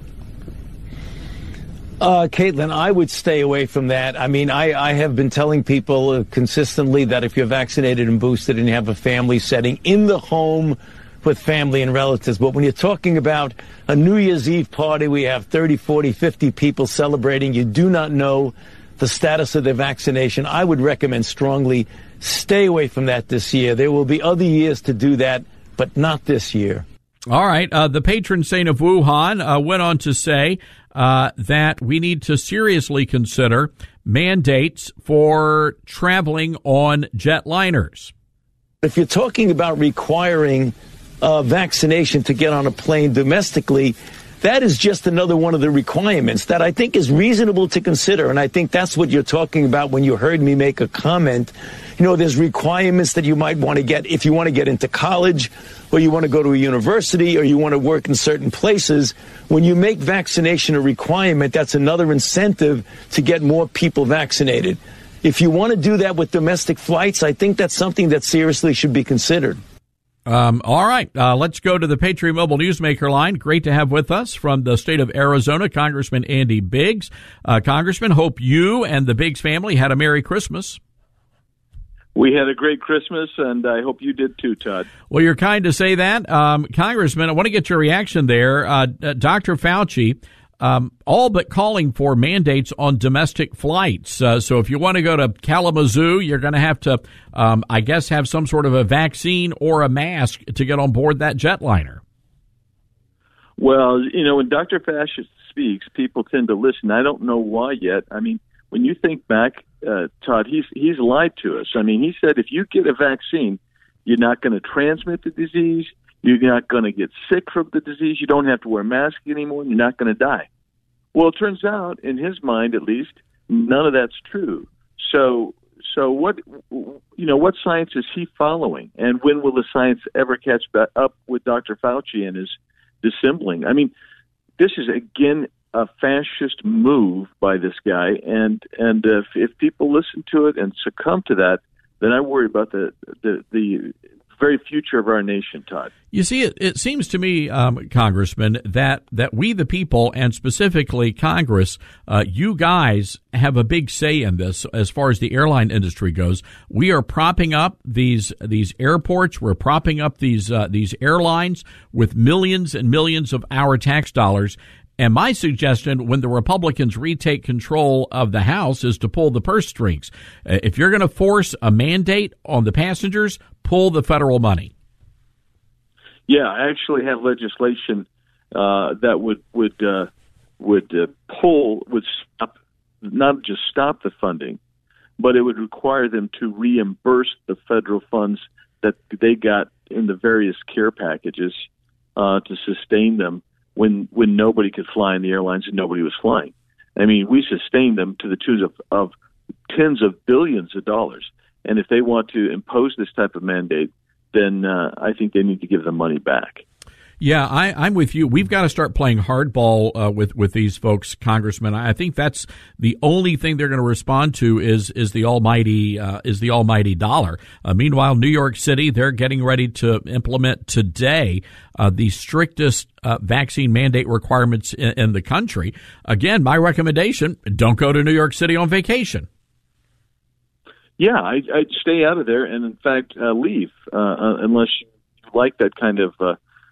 Caitlin, I would stay away from that. I mean, I have been telling people consistently that if you're vaccinated and boosted and you have a family setting in the home with family and relatives, but when you're talking about a New Year's Eve party, we have 30, 40, 50 people celebrating. You do not know the status of their vaccination. I would recommend strongly stay away from that this year. There will be other years to do that, but not this year. All right. The patron saint of Wuhan went on to say that we need to seriously consider mandates for traveling on jetliners. If you're talking about requiring vaccination to get on a plane domestically, that is just another one of the requirements that I think is reasonable to consider. And I think that's what you're talking about when you heard me make a comment. You know, there's requirements that you might want to get if you want to get into college or you want to go to a university or you want to work in certain places. When you make vaccination a requirement, that's another incentive to get more people vaccinated. If you want to do that with domestic flights, I think that's something that seriously should be considered. All right. Let's go to the Patriot Mobile Newsmaker line. Great to have with us from the state of Arizona, Congressman Andy Biggs. Congressman, hope you and the Biggs family had a Merry Christmas. We had a great Christmas, and I hope you did too, Todd. Well, you're kind to say that. Congressman, I want to get your reaction there. Dr. Fauci, all but calling for mandates on domestic flights. So if you want to go to Kalamazoo, you're going to have to, I guess, have some sort of a vaccine or a mask to get on board that jetliner. Well, you know, when Dr. Fauci speaks, people tend to listen. I don't know why yet. I mean, when you think back, Todd, he's lied to us. I mean, he said if you get a vaccine, you're not going to transmit the disease. You're not going to get sick from the disease. You don't have to wear a mask anymore. And you're not going to die. Well, it turns out, in his mind at least, none of that's true. So what science is he following? And when will the science ever catch back up with Dr. Fauci and his dissembling? I mean, this is again a fascist move by this guy, and if people listen to it and succumb to that, then I worry about the very future of our nation, Todd. You see, it seems to me, Congressman, that we the people, and specifically Congress, you guys have a big say in this as far as the airline industry goes. We are propping up these airports. We're propping up these airlines with millions and millions of our tax dollars. And my suggestion, when the Republicans retake control of the House, is to pull the purse strings. If you're going to force a mandate on the passengers, pull the federal money. Yeah, I actually have legislation that would stop, not just stop the funding, but it would require them to reimburse the federal funds that they got in the various care packages to sustain them when nobody could fly in the airlines and nobody was flying. I mean, we sustained them to the tune of tens of billions of dollars. And if they want to impose this type of mandate, then I think they need to give the money back. Yeah, I'm with you. We've got to start playing hardball with these folks, Congressman. I think that's the only thing they're going to respond to is the almighty dollar. Meanwhile, New York City, they're getting ready to implement today the strictest vaccine mandate requirements in the country. Again, my recommendation: don't go to New York City on vacation. Yeah, I'd stay out of there, and in fact, leave unless you like that kind of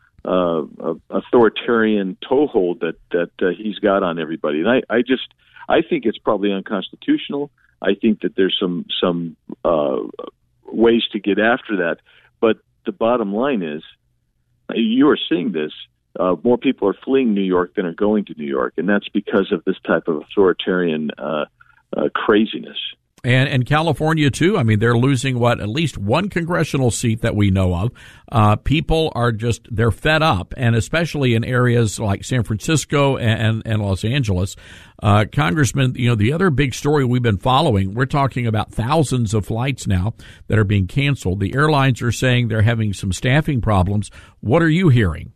authoritarian toehold that he's got on everybody. And I think it's probably unconstitutional. I think that there's some ways to get after that. But the bottom line is, you are seeing this. More people are fleeing New York than are going to New York, and that's because of this type of authoritarian craziness. And California, too. I mean, they're losing, at least one congressional seat that we know of. People are they're fed up, and especially in areas like San Francisco and Los Angeles. Congressman, the other big story we've been following, we're talking about thousands of flights now that are being canceled. The airlines are saying they're having some staffing problems. What are you hearing?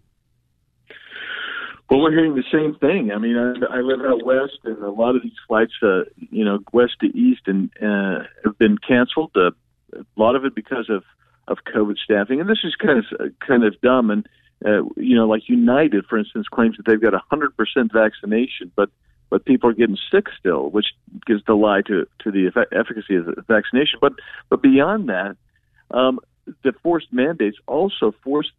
Well, we're hearing the same thing. I mean, I live out west, and a lot of these flights, west to east, and have been canceled. A lot of it because of COVID staffing, and this is kind of dumb. And like United, for instance, claims that they've got 100% vaccination, but people are getting sick still, which gives the lie to the efficacy of the vaccination. But beyond that, the forced mandates also forced.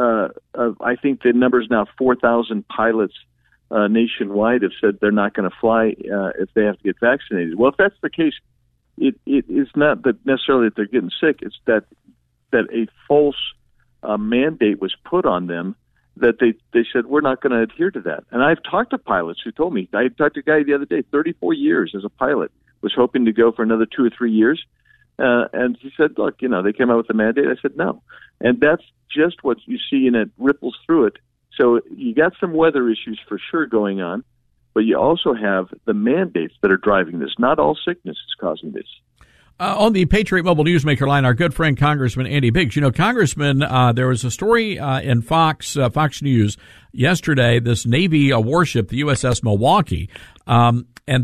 I think the number is now 4,000 pilots nationwide have said they're not going to fly if they have to get vaccinated. Well, if that's the case, it is not that necessarily that they're getting sick. It's that a false mandate was put on them that they said we're not going to adhere to that. And I've talked to pilots who told me. I talked to a guy the other day, 34 years as a pilot, was hoping to go for another 2 or 3 years. And he said, look, they came out with a mandate. I said, no. And that's just what you see, and it ripples through it. So you got some weather issues for sure going on, but you also have the mandates that are driving this. Not all sickness is causing this. On the Patriot Mobile Newsmaker line, our good friend Congressman Andy Biggs. Congressman, there was a story in Fox News yesterday, this Navy warship, the USS Milwaukee, and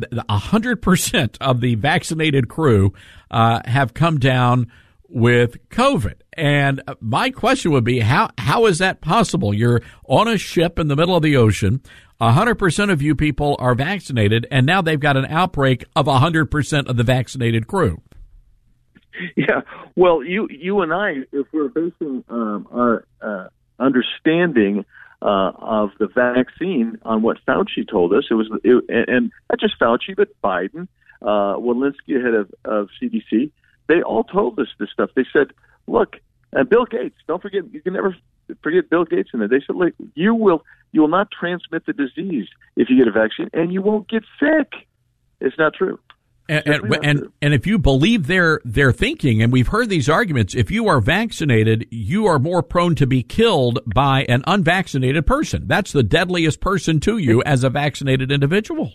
100% of the vaccinated crew have come down with COVID. And my question would be, how is that possible? You're on a ship in the middle of the ocean. 100% of you people are vaccinated, and now they've got an outbreak of 100% of the vaccinated crew. Yeah, well, you and I, if we're basing our understanding of the vaccine on what Fauci told us, and not just Fauci, but Biden, Walensky, head of CDC, they all told us this stuff. They said, look, and Bill Gates, don't forget, you can never forget Bill Gates in there. They said, look, you will not transmit the disease if you get a vaccine, and you won't get sick. It's not true. And if you believe their thinking, and we've heard these arguments, if you are vaccinated, you are more prone to be killed by an unvaccinated person. That's the deadliest person to you as a vaccinated individual.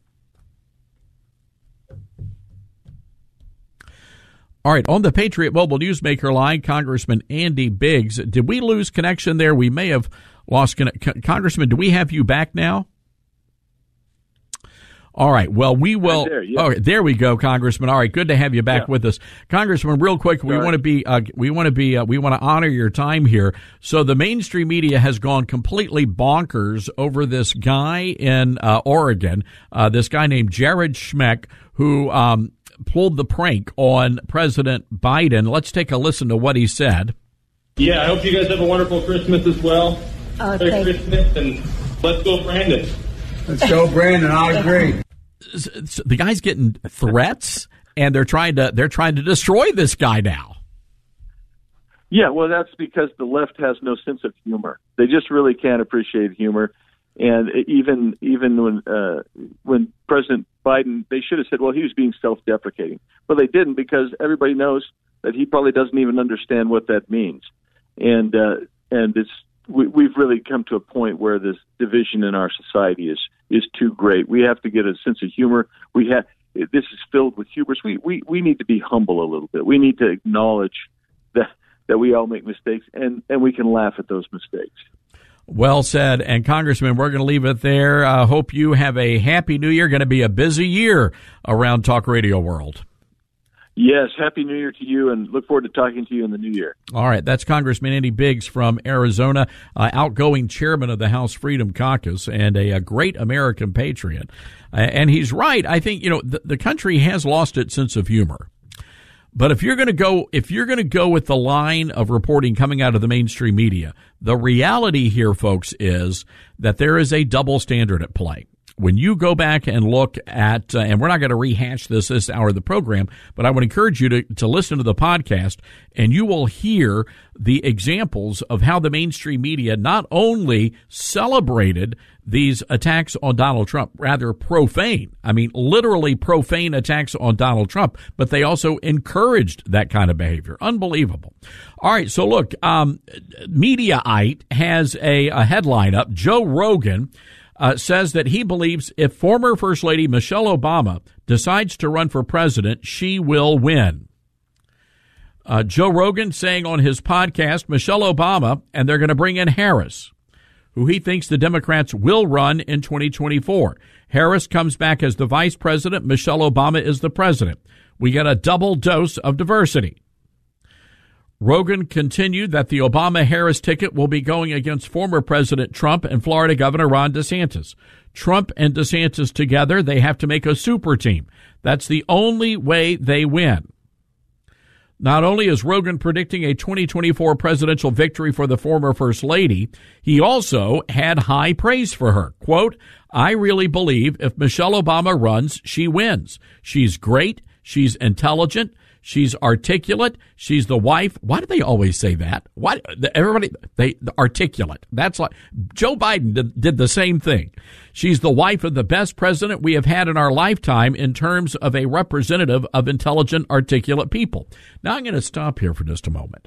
All right, on the Patriot Mobile Newsmaker line, Congressman Andy Biggs. Did we lose connection there? We may have lost connection. Congressman, do we have you back now? All right. Well, we will. There, yeah. Okay, there we go, Congressman. All right. Good to have you back with us, Congressman. Real quick, we want to honor your time here. So the mainstream media has gone completely bonkers over this guy in Oregon, this guy named Jared Schmeck, who pulled the prank on President Biden. Let's take a listen to what he said. Yeah, I hope you guys have a wonderful Christmas as well. Merry Christmas, and let's go, Brandon. Let's go, Brandon. I agree. So the guy's getting threats, and they're trying to destroy this guy now. Yeah, well, that's because the left has no sense of humor. They just really can't appreciate humor. And even when President Biden, they should have said, well, he was being self-deprecating. But they didn't, because everybody knows that he probably doesn't even understand what that means. And we've really come to a point where this division in our society is too great. We have to get a sense of humor. This is filled with hubris. We need to be humble a little bit. We need to acknowledge that we all make mistakes, and we can laugh at those mistakes. Well said. And Congressman, we're going to leave it there. Hope you have a happy new year. Going to be a busy year around Talk Radio World. Yes, Happy New Year to you, and look forward to talking to you in the new year. All right, that's Congressman Andy Biggs from Arizona, outgoing chairman of the House Freedom Caucus and a great American patriot. And he's right. I think, the country has lost its sense of humor. But if you're going to go with the line of reporting coming out of the mainstream media, the reality here, folks, is that there is a double standard at play. When you go back and look at, and we're not going to rehash this hour of the program, but I would encourage you to listen to the podcast, and you will hear the examples of how the mainstream media not only celebrated these attacks on Donald Trump, rather profane, literally profane attacks on Donald Trump, but they also encouraged that kind of behavior. Unbelievable. All right, so look, Mediaite has a headline up. Joe Rogan says that he believes if former First Lady Michelle Obama decides to run for president, she will win. Joe Rogan saying on his podcast, Michelle Obama, and they're going to bring in Harris, who he thinks the Democrats will run in 2024. Harris comes back as the vice president. Michelle Obama is the president. We get a double dose of diversity. Rogan continued that the Obama-Harris ticket will be going against former President Trump and Florida Governor Ron DeSantis. Trump and DeSantis together, they have to make a super team. That's the only way they win. Not only is Rogan predicting a 2024 presidential victory for the former First Lady, he also had high praise for her. Quote, I really believe if Michelle Obama runs, she wins. She's great. She's intelligent. She's articulate. She's the wife. Why do they always say that? Why articulate? That's like Joe Biden did the same thing. She's the wife of the best president we have had in our lifetime in terms of a representative of intelligent, articulate people. Now I'm going to stop here for just a moment.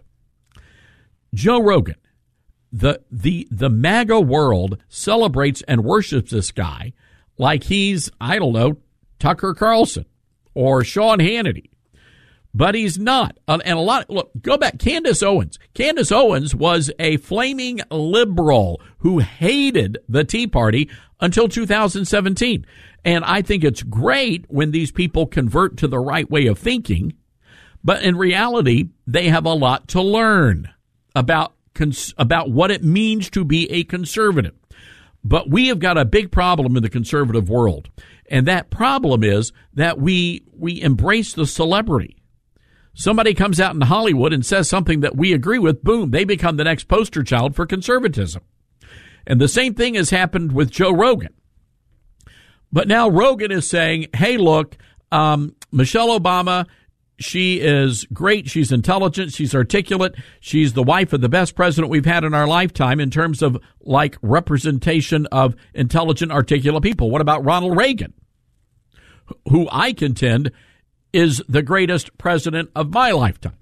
Joe Rogan, the MAGA world celebrates and worships this guy like he's, Tucker Carlson or Sean Hannity. But he's not. Look, go back. Candace Owens. Candace Owens was a flaming liberal who hated the Tea Party until 2017. And I think it's great when these people convert to the right way of thinking. But in reality, they have a lot to learn about what it means to be a conservative. But we have got a big problem in the conservative world. And that problem is that we embrace the celebrity. Somebody comes out in Hollywood and says something that we agree with, boom, they become the next poster child for conservatism. And the same thing has happened with Joe Rogan. But now Rogan is saying, hey, look, Michelle Obama, she is great. She's intelligent. She's articulate. She's the wife of the best president we've had in our lifetime in terms of like representation of intelligent, articulate people. What about Ronald Reagan, who I contend is the greatest president of my lifetime?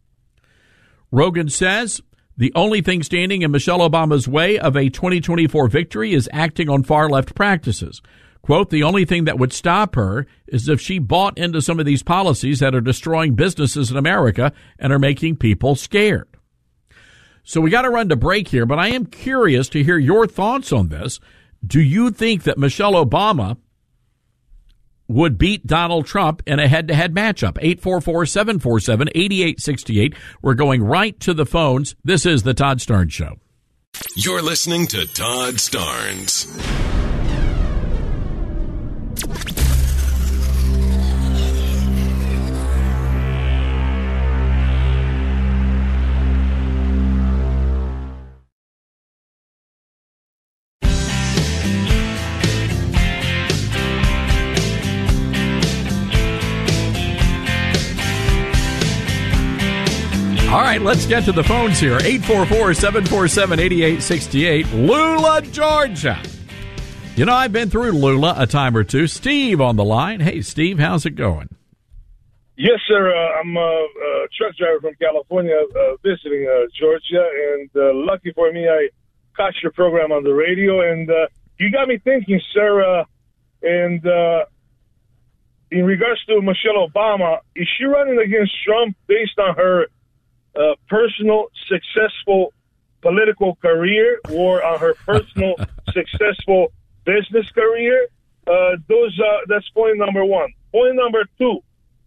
Rogan says the only thing standing in Michelle Obama's way of a 2024 victory is acting on far-left practices. Quote, the only thing that would stop her is if she bought into some of these policies that are destroying businesses in America and are making people scared. So we got to run to break here, but I am curious to hear your thoughts on this. Do you think that Michelle Obama would beat Donald Trump in a head-to-head matchup? 844-747-8868. We're going right to the phones. This is the Todd Starnes Show. You're listening to Todd Starnes. All right, let's get to the phones here. 844-747-8868. Lula, Georgia. You know, I've been through Lula a time or two. Steve on the line. Hey, Steve, how's it going? Yes, sir. I'm a truck driver from California visiting Georgia, and lucky for me, I caught your program on the radio, and you got me thinking, sir, and in regards to Michelle Obama, is she running against Trump based on her personal successful political career or on her personal successful business career? That's point number one. Point number two,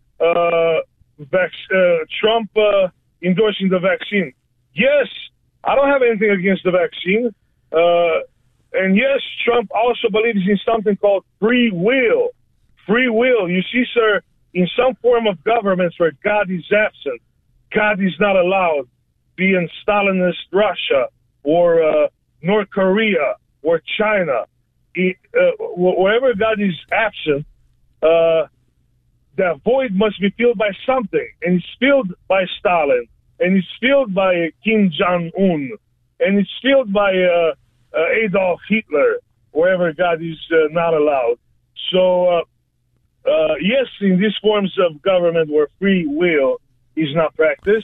Trump endorsing the vaccine. Yes, I don't have anything against the vaccine. And yes, Trump also believes in something called free will. Free will. You see, sir, in some form of governments where God is absent, God is not allowed, be in Stalinist Russia or North Korea or China. Wherever God is absent, that void must be filled by something. And it's filled by Stalin. And it's filled by Kim Jong-un. And it's filled by Adolf Hitler, wherever God is not allowed. So, yes, in these forms of government where free will is not practiced,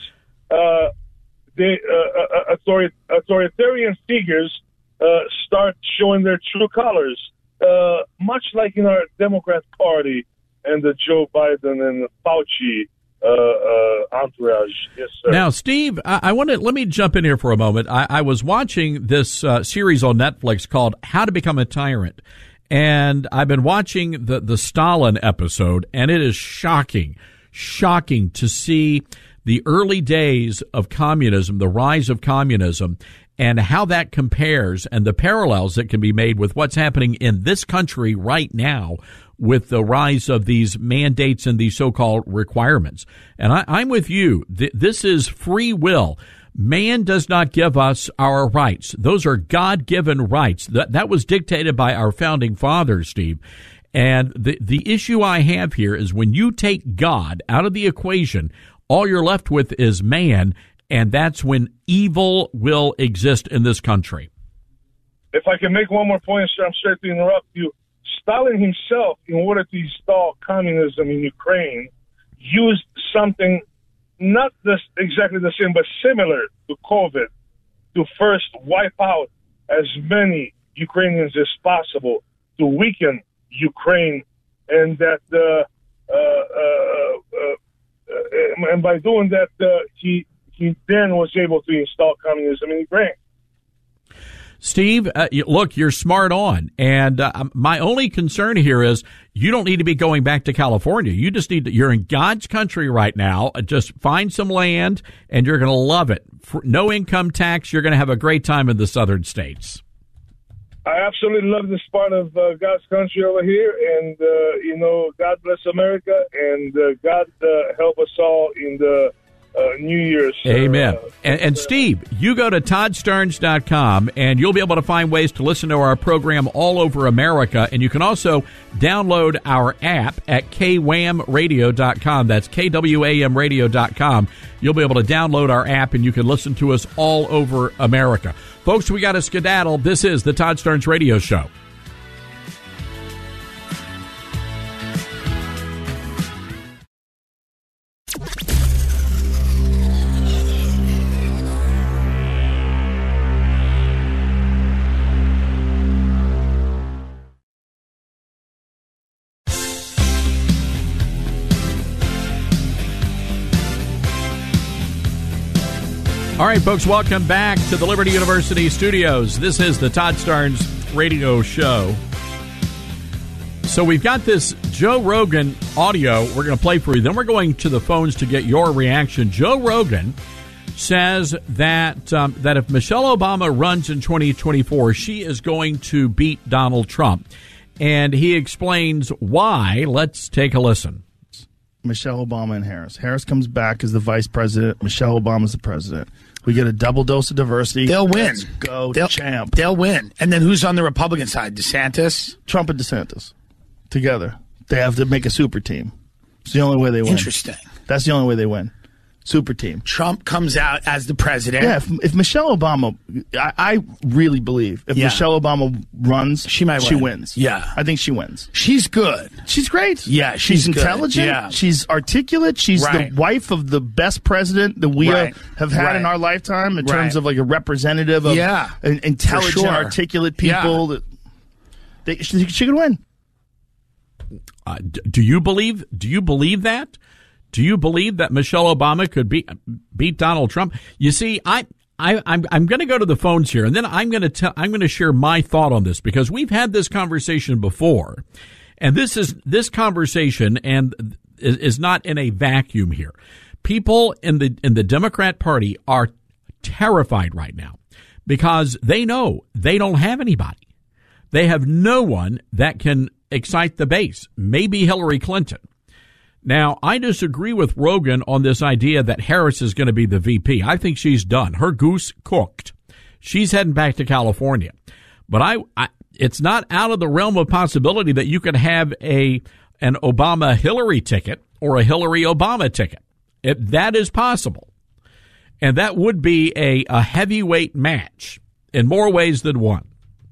authoritarian figures start showing their true colors, much like in our Democrat Party and the Joe Biden and Fauci entourage. Yes, sir. Now, Steve, let me jump in here for a moment. I was watching this series on Netflix called How to Become a Tyrant, and I've been watching the Stalin episode, and it is shocking to see the early days of communism, the rise of communism, and how that compares and the parallels that can be made with what's happening in this country right now with the rise of these mandates and these so-called requirements. And I'm with you. This is free will. Man does not give us our rights. Those are God-given rights. That was dictated by our founding fathers, Steve. And the issue I have here is when you take God out of the equation, all you're left with is man, and that's when evil will exist in this country. If I can make one more point, sir, I'm sorry to interrupt you. Stalin himself, in order to install communism in Ukraine, used something not exactly the same, but similar to COVID, to first wipe out as many Ukrainians as possible, to weaken Ukraine, and that and by doing that, he then was able to install communism in Ukraine. Steve, look, you're smart on. And my only concern here is you don't need to be going back to California. You just you're in God's country right now. Just find some land and you're going to love it. For no income tax. You're going to have a great time in the southern states. I absolutely love this part of God's country over here. And, God bless America and God help us all in the New Year's. Amen. And Steve, you go to ToddStarnes.com and you'll be able to find ways to listen to our program all over America. And you can also download our app at KWAMradio.com. That's KWAMradio.com. You'll be able to download our app and you can listen to us all over America. Folks, we got to skedaddle. This is the Todd Starnes Radio Show. All right, folks, welcome back to the Liberty University studios. This is the Todd Starnes Radio Show. So we've got this Joe Rogan audio we're going to play for you. Then we're going to the phones to get your reaction. Joe Rogan says that that if Michelle Obama runs in 2024, she is going to beat Donald Trump. And he explains why. Let's take a listen. Michelle Obama and Harris. Harris comes back as the vice president. Michelle Obama's the president. We get a double dose of diversity. They'll win. Let's go, champ. They'll win. And then who's on the Republican side? DeSantis? Trump and DeSantis. Together. They have to make a super team. It's the only way they win. Interesting. That's the only way they win. super team. Trump comes out as the president. Yeah, if Michelle Obama, I really believe if Michelle Obama runs, she wins. Yeah. I think she wins. She's good. She's great. Yeah, she's good. intelligent. Yeah. She's articulate. She's the wife of the best president that we have had in our lifetime in terms of like a representative of intelligent, articulate people. That she could win. Do you believe that? Do you believe that Michelle Obama could beat Donald Trump? You see, I'm going to go to the phones here, and then I'm going to share my thought on this, because we've had this conversation before, and this conversation and is not in a vacuum here. People in the Democrat Party are terrified right now because they know they don't have anybody. They have no one that can excite the base. Maybe Hillary Clinton. Now, I disagree with Rogan on this idea that Harris is going to be the VP. I think she's done. Her goose cooked. She's heading back to California. But it's not out of the realm of possibility that you could have an Obama-Hillary ticket or a Hillary-Obama ticket. That is possible. And that would be a heavyweight match in more ways than one.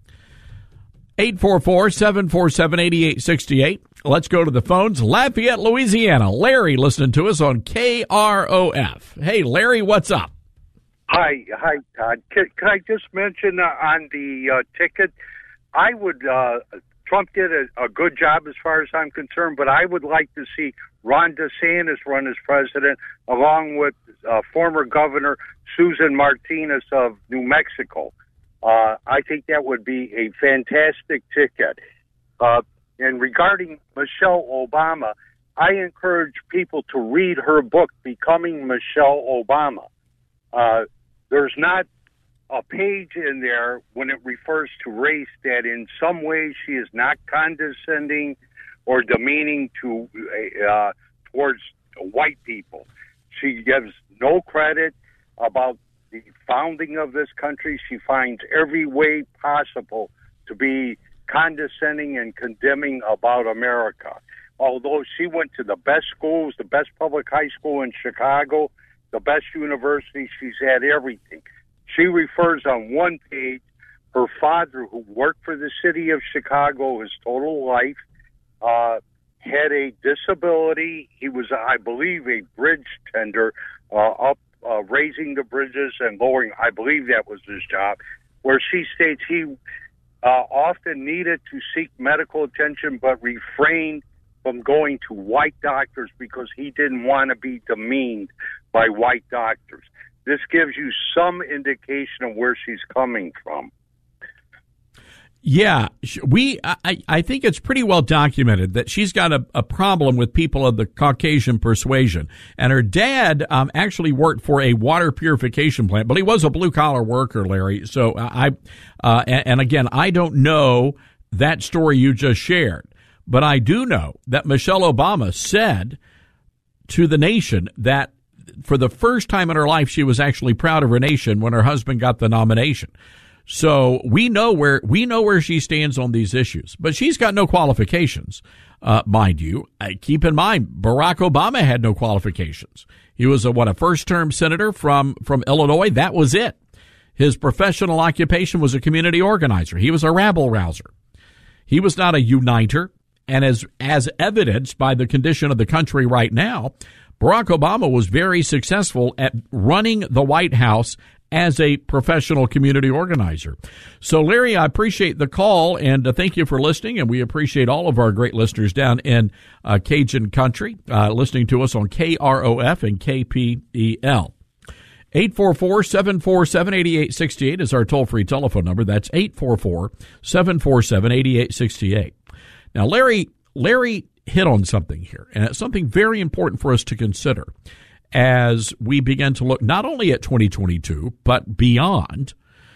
844-747-8868. Let's go to the phones. Lafayette, Louisiana. Larry listening to us on KROF. Hey, Larry, what's up? Hi, Todd. Can I just mention on the ticket, I would, Trump did a good job as far as I'm concerned, but I would like to see Ron DeSantis run as president along with former Governor Susan Martinez of New Mexico. I think that would be a fantastic ticket. And regarding Michelle Obama, I encourage people to read her book, Becoming Michelle Obama. There's not a page in there when it refers to race that in some way she is not condescending or demeaning to towards white people. She gives no credit about the founding of this country. She finds every way possible to be condescending and condemning about America. Although she went to the best schools, the best public high school in Chicago, the best university, she's had everything. She refers on one page her father, who worked for the city of Chicago his total life, had a disability. He was, I believe, a bridge tender, raising the bridges and lowering, I believe that was his job, where she states he often needed to seek medical attention but refrained from going to white doctors because he didn't want to be demeaned by white doctors. This gives you some indication of where she's coming from. Yeah, I think it's pretty well documented that she's got a problem with people of the Caucasian persuasion. And her dad actually worked for a water purification plant, but he was a blue-collar worker, Larry. So and again, I don't know that story you just shared, but I do know that Michelle Obama said to the nation that for the first time in her life, she was actually proud of her nation when her husband got the nomination. So we know where she stands on these issues, but she's got no qualifications, mind you. Keep in mind, Barack Obama had no qualifications. He was a first-term senator from Illinois. That was it. His professional occupation was a community organizer. He was a rabble-rouser. He was not a uniter. And as evidenced by the condition of the country right now, Barack Obama was very successful at running the White House as a professional community organizer. So, Larry, I appreciate the call, and thank you for listening, and we appreciate all of our great listeners down in Cajun country listening to us on KROF and KPEL. 844-747-8868 is our toll-free telephone number. That's 844-747-8868. Now, Larry hit on something here, and it's something very important for us to consider as we begin to look not only at 2022, but beyond.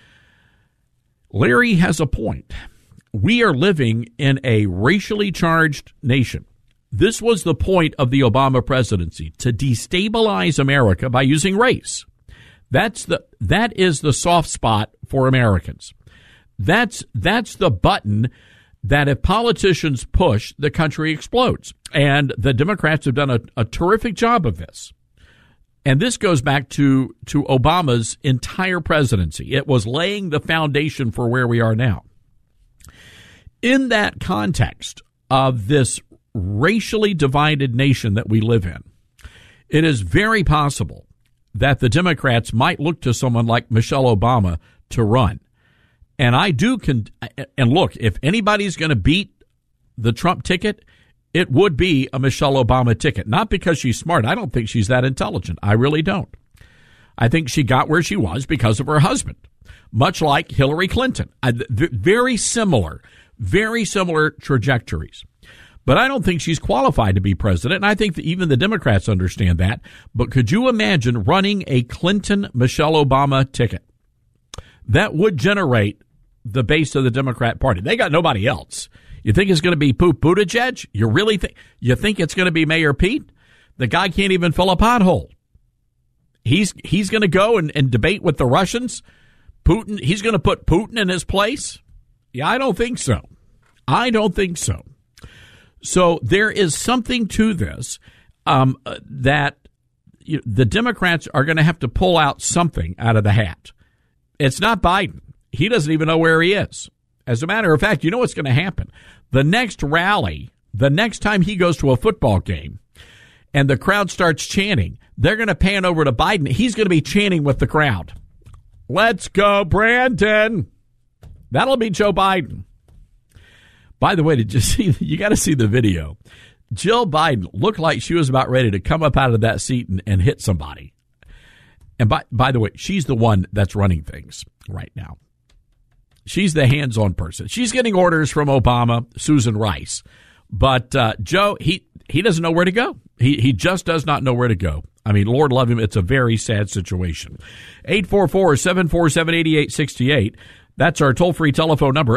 Larry has a point. We are living in a racially charged nation. This was the point of the Obama presidency, to destabilize America by using race. That is the soft spot for Americans. That's the button that if politicians push, the country explodes. And the Democrats have done a terrific job of this. And this goes back to Obama's entire presidency. It was laying the foundation for where we are now. In that context of this racially divided nation that we live in, it is very possible that the Democrats might look to someone like Michelle Obama to run. And and look, if anybody's going to beat the Trump ticket, it would be a Michelle Obama ticket. Not because she's smart. I don't think she's that intelligent. I really don't. I think she got where she was because of her husband, much like Hillary Clinton. Very similar trajectories. But I don't think she's qualified to be president, and I think that even the Democrats understand that. But could you imagine running a Clinton-Michelle Obama ticket? That would generate the base of the Democrat Party. They got nobody else. You think it's going to be Buttigieg? You think it's going to be Mayor Pete? The guy can't even fill a pothole. He's going to go and debate with the Russians? Putin? He's going to put Putin in his place? Yeah, I don't think so. So there is something to this that the Democrats are going to have to pull out something out of the hat. It's not Biden. He doesn't even know where he is. As a matter of fact, you know what's going to happen? The next rally, the next time he goes to a football game and the crowd starts chanting, they're going to pan over to Biden. He's going to be chanting with the crowd. Let's go, Brandon. That'll be Joe Biden. By the way, you got to see the video. Jill Biden looked like she was about ready to come up out of that seat and hit somebody. And by the way, she's the one that's running things right now. She's the hands-on person. She's getting orders from Obama, Susan Rice. But Joe, he doesn't know where to go. He just does not know where to go. I mean, Lord love him, it's a very sad situation. 844-747-8868. That's our toll-free telephone number,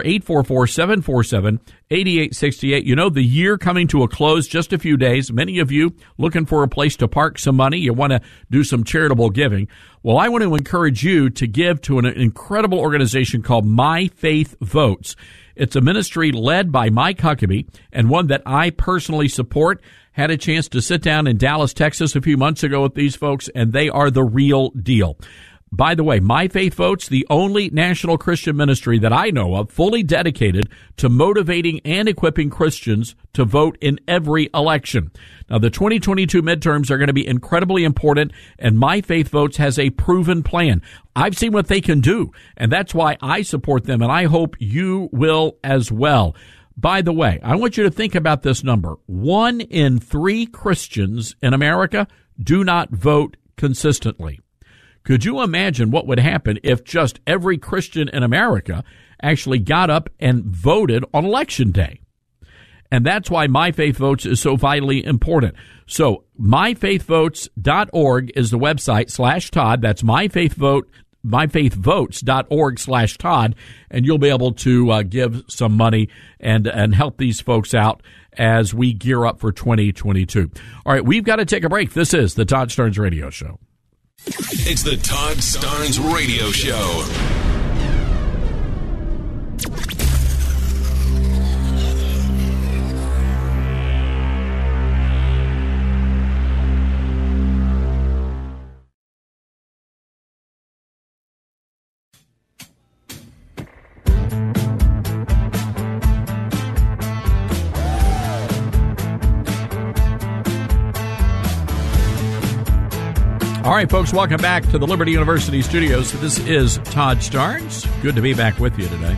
844-747-8868. You know, the year coming to a close, just a few days. Many of you looking for a place to park some money. You want to do some charitable giving. Well, I want to encourage you to give to an incredible organization called My Faith Votes. It's a ministry led by Mike Huckabee and one that I personally support. Had a chance to sit down in Dallas, Texas a few months ago with these folks, and they are the real deal. By the way, My Faith Votes, the only national Christian ministry that I know of fully dedicated to motivating and equipping Christians to vote in every election. Now, the 2022 midterms are going to be incredibly important, and My Faith Votes has a proven plan. I've seen what they can do, and that's why I support them, and I hope you will as well. By the way, I want you to think about this number. 1 in 3 Christians in America do not vote consistently. Could you imagine what would happen if just every Christian in America actually got up and voted on Election Day? And that's why My Faith Votes is so vitally important. So myfaithvotes.org is the website /Todd. That's myfaithvotes.org/Todd. And you'll be able to give some money and help these folks out as we gear up for 2022. All right, we've got to take a break. This is the Todd Starnes Radio Show. It's the Todd Starnes Radio Show. All right, folks, welcome back to the Liberty University studios. This is Todd Starnes. Good to be back with you today.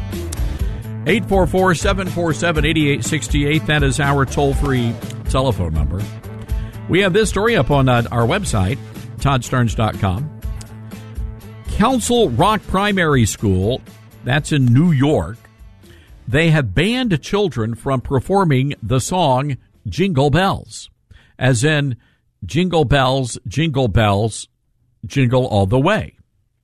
844-747-8868. That is our toll-free telephone number. We have this story up on our website, toddstarnes.com. Council Rock Primary School, that's in New York, they have banned children from performing the song Jingle Bells, as in Jingle bells, jingle all the way.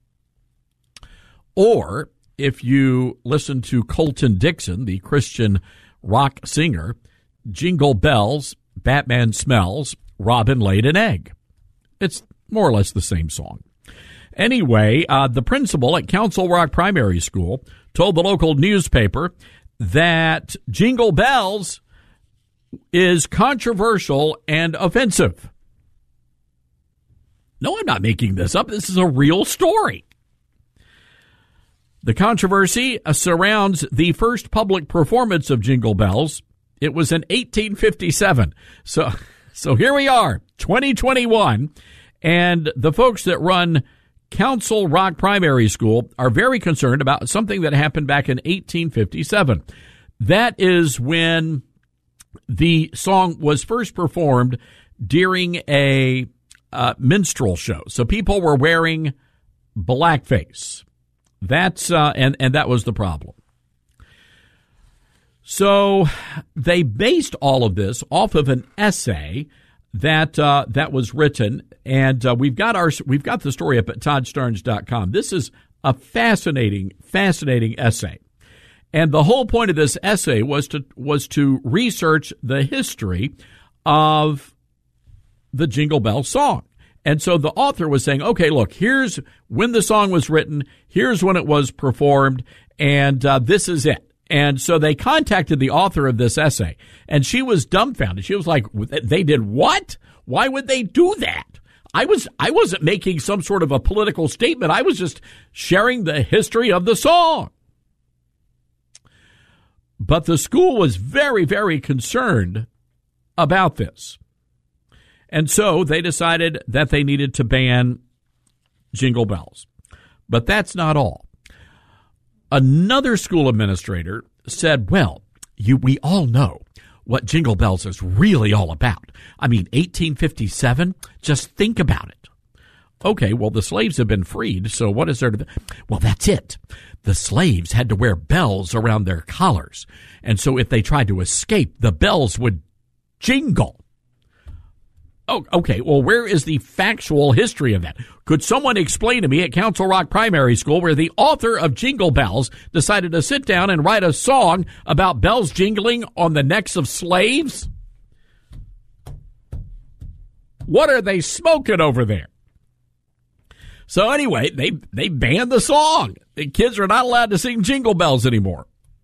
Or if you listen to Colton Dixon, the Christian rock singer, Jingle bells, Batman smells, Robin laid an egg. It's more or less the same song. Anyway, the principal at Council Rock Primary School told the local newspaper that Jingle Bells is controversial and offensive. No, I'm not making this up. This is a real story. The controversy surrounds the first public performance of Jingle Bells. It was in 1857. So here we are, 2021, and the folks that run Council Rock Primary School are very concerned about something that happened back in 1857. That is when the song was first performed during a minstrel show. So people were wearing blackface. That's and that was the problem. So they based all of this off of an essay that was written, and we've got the story up at ToddStarnes.com. This is a fascinating essay, and the whole point of this essay was to research the history of the Jingle Bell song. And so the author was saying, okay, look, here's when the song was written, here's when it was performed, and this is it. And so they contacted the author of this essay, and she was dumbfounded. She was like, they did what? Why would they do that? I wasn't making some sort of a political statement. I was just sharing the history of the song. But the school was very, very concerned about this. And so they decided that they needed to ban Jingle Bells. But that's not all. Another school administrator said, well, we all know what Jingle Bells is really all about. I mean, 1857, just think about it. Okay, well, the slaves have been freed, so what is there to... Well, that's it. The slaves had to wear bells around their collars. And so if they tried to escape, the bells would jingle. Oh, okay, well, where is the factual history of that? Could someone explain to me at Council Rock Primary School where the author of Jingle Bells decided to sit down and write a song about bells jingling on the necks of slaves? What are they smoking over there? So anyway, they banned the song. The kids are not allowed to sing Jingle Bells anymore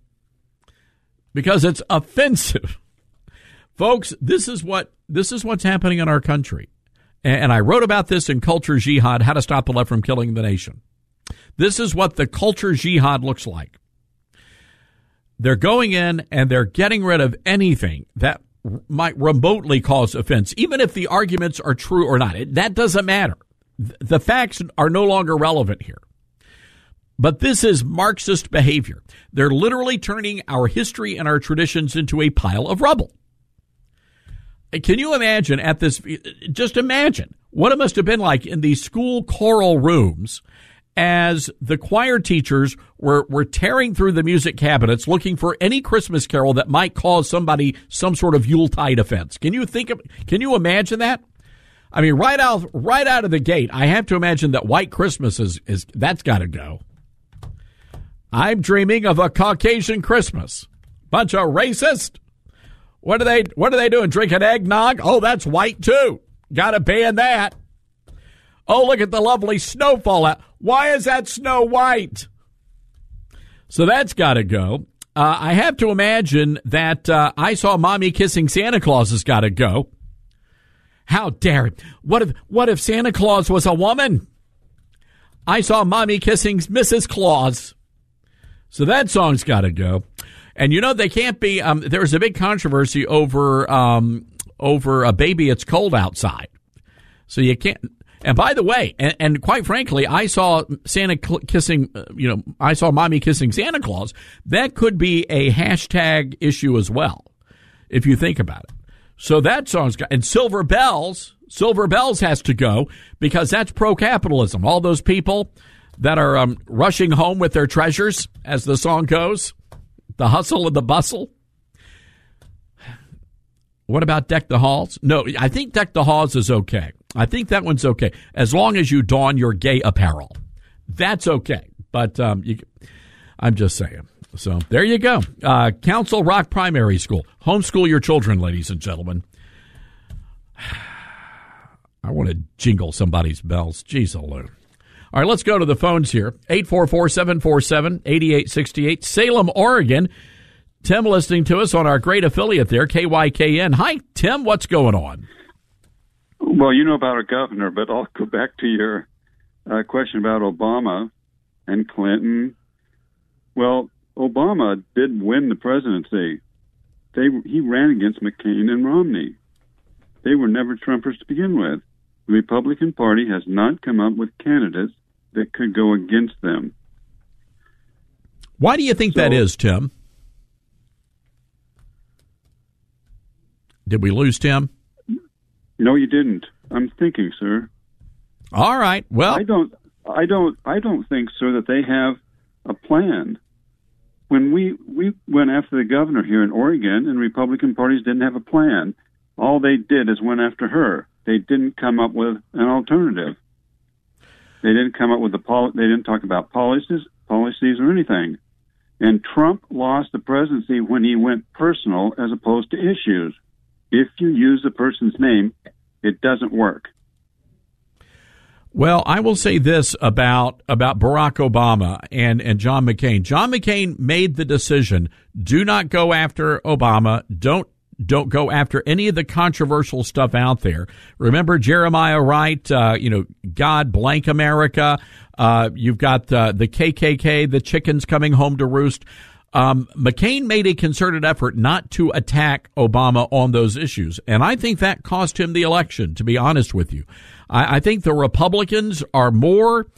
because it's offensive. Folks, this is what's happening in our country. And I wrote about this in Culture Jihad, How to Stop the Left from Killing the Nation. This is what the Culture Jihad looks like. They're going in and they're getting rid of anything that might remotely cause offense, even if the arguments are true or not. That doesn't matter. The facts are no longer relevant here. But this is Marxist behavior. They're literally turning our history and our traditions into a pile of rubble. Can you imagine just imagine what it must have been like in these school choral rooms as the choir teachers were tearing through the music cabinets looking for any Christmas carol that might cause somebody some sort of Yuletide offense. Can you imagine that? I mean, right out of the gate, I have to imagine that White Christmas is that's got to go. I'm dreaming of a Caucasian Christmas. Bunch of racist. What are they doing? Drinking eggnog? Oh, that's white too. Got to ban that. Oh, look at the lovely snowfall out. Why is that snow white? So that's got to go. I have to imagine that I Saw Mommy Kissing Santa Claus has got to go. How dare it? What if Santa Claus was a woman? I Saw Mommy Kissing Mrs. Claus. So that song's got to go. And you know they can't be. There was a big controversy over a Baby It's Cold Outside. So you can't. And by the way, and quite frankly, I saw Santa kissing. I saw Mommy Kissing Santa Claus. That could be a hashtag issue as well, if you think about it. So that song's got, and Silver Bells has to go because that's pro-capitalism. All those people that are rushing home with their treasures, as the song goes. The hustle and the bustle. What about Deck the Halls? No, I think Deck the Halls is okay. I think that one's okay. As long as you don your gay apparel. That's okay. But I'm just saying. So there you go. Council Rock Primary School. Homeschool your children, ladies and gentlemen. I want to jingle somebody's bells. Jeez, oh Lord. All right, let's go to the phones here. 844-747-8868, Salem, Oregon. Tim listening to us on our great affiliate there, KYKN. Hi, Tim. What's going on? Well, you know about our governor, but I'll go back to your question about Obama and Clinton. Well, Obama did win the presidency. He ran against McCain and Romney. They were never Trumpers to begin with. The Republican Party has not come up with candidates that could go against them. Why do you think that is, Tim? Did we lose Tim? No, you didn't. I'm thinking, sir. All right. Well, I don't think, sir, that they have a plan. When we went after the governor here in Oregon, and Republican parties didn't have a plan, all they did is went after her. They didn't come up with an alternative. They didn't come up with they didn't talk about policies or anything. And Trump lost the presidency when he went personal as opposed to issues. If you use a person's name, it doesn't work. Well, I will say this about Barack Obama and John McCain. John McCain made the decision: do not go after Obama. Don't go after any of the controversial stuff out there. Remember Jeremiah Wright, God blank America. You've got the KKK, the chickens coming home to roost. McCain made a concerted effort not to attack Obama on those issues, and I think that cost him the election, to be honest with you. I think the Republicans are more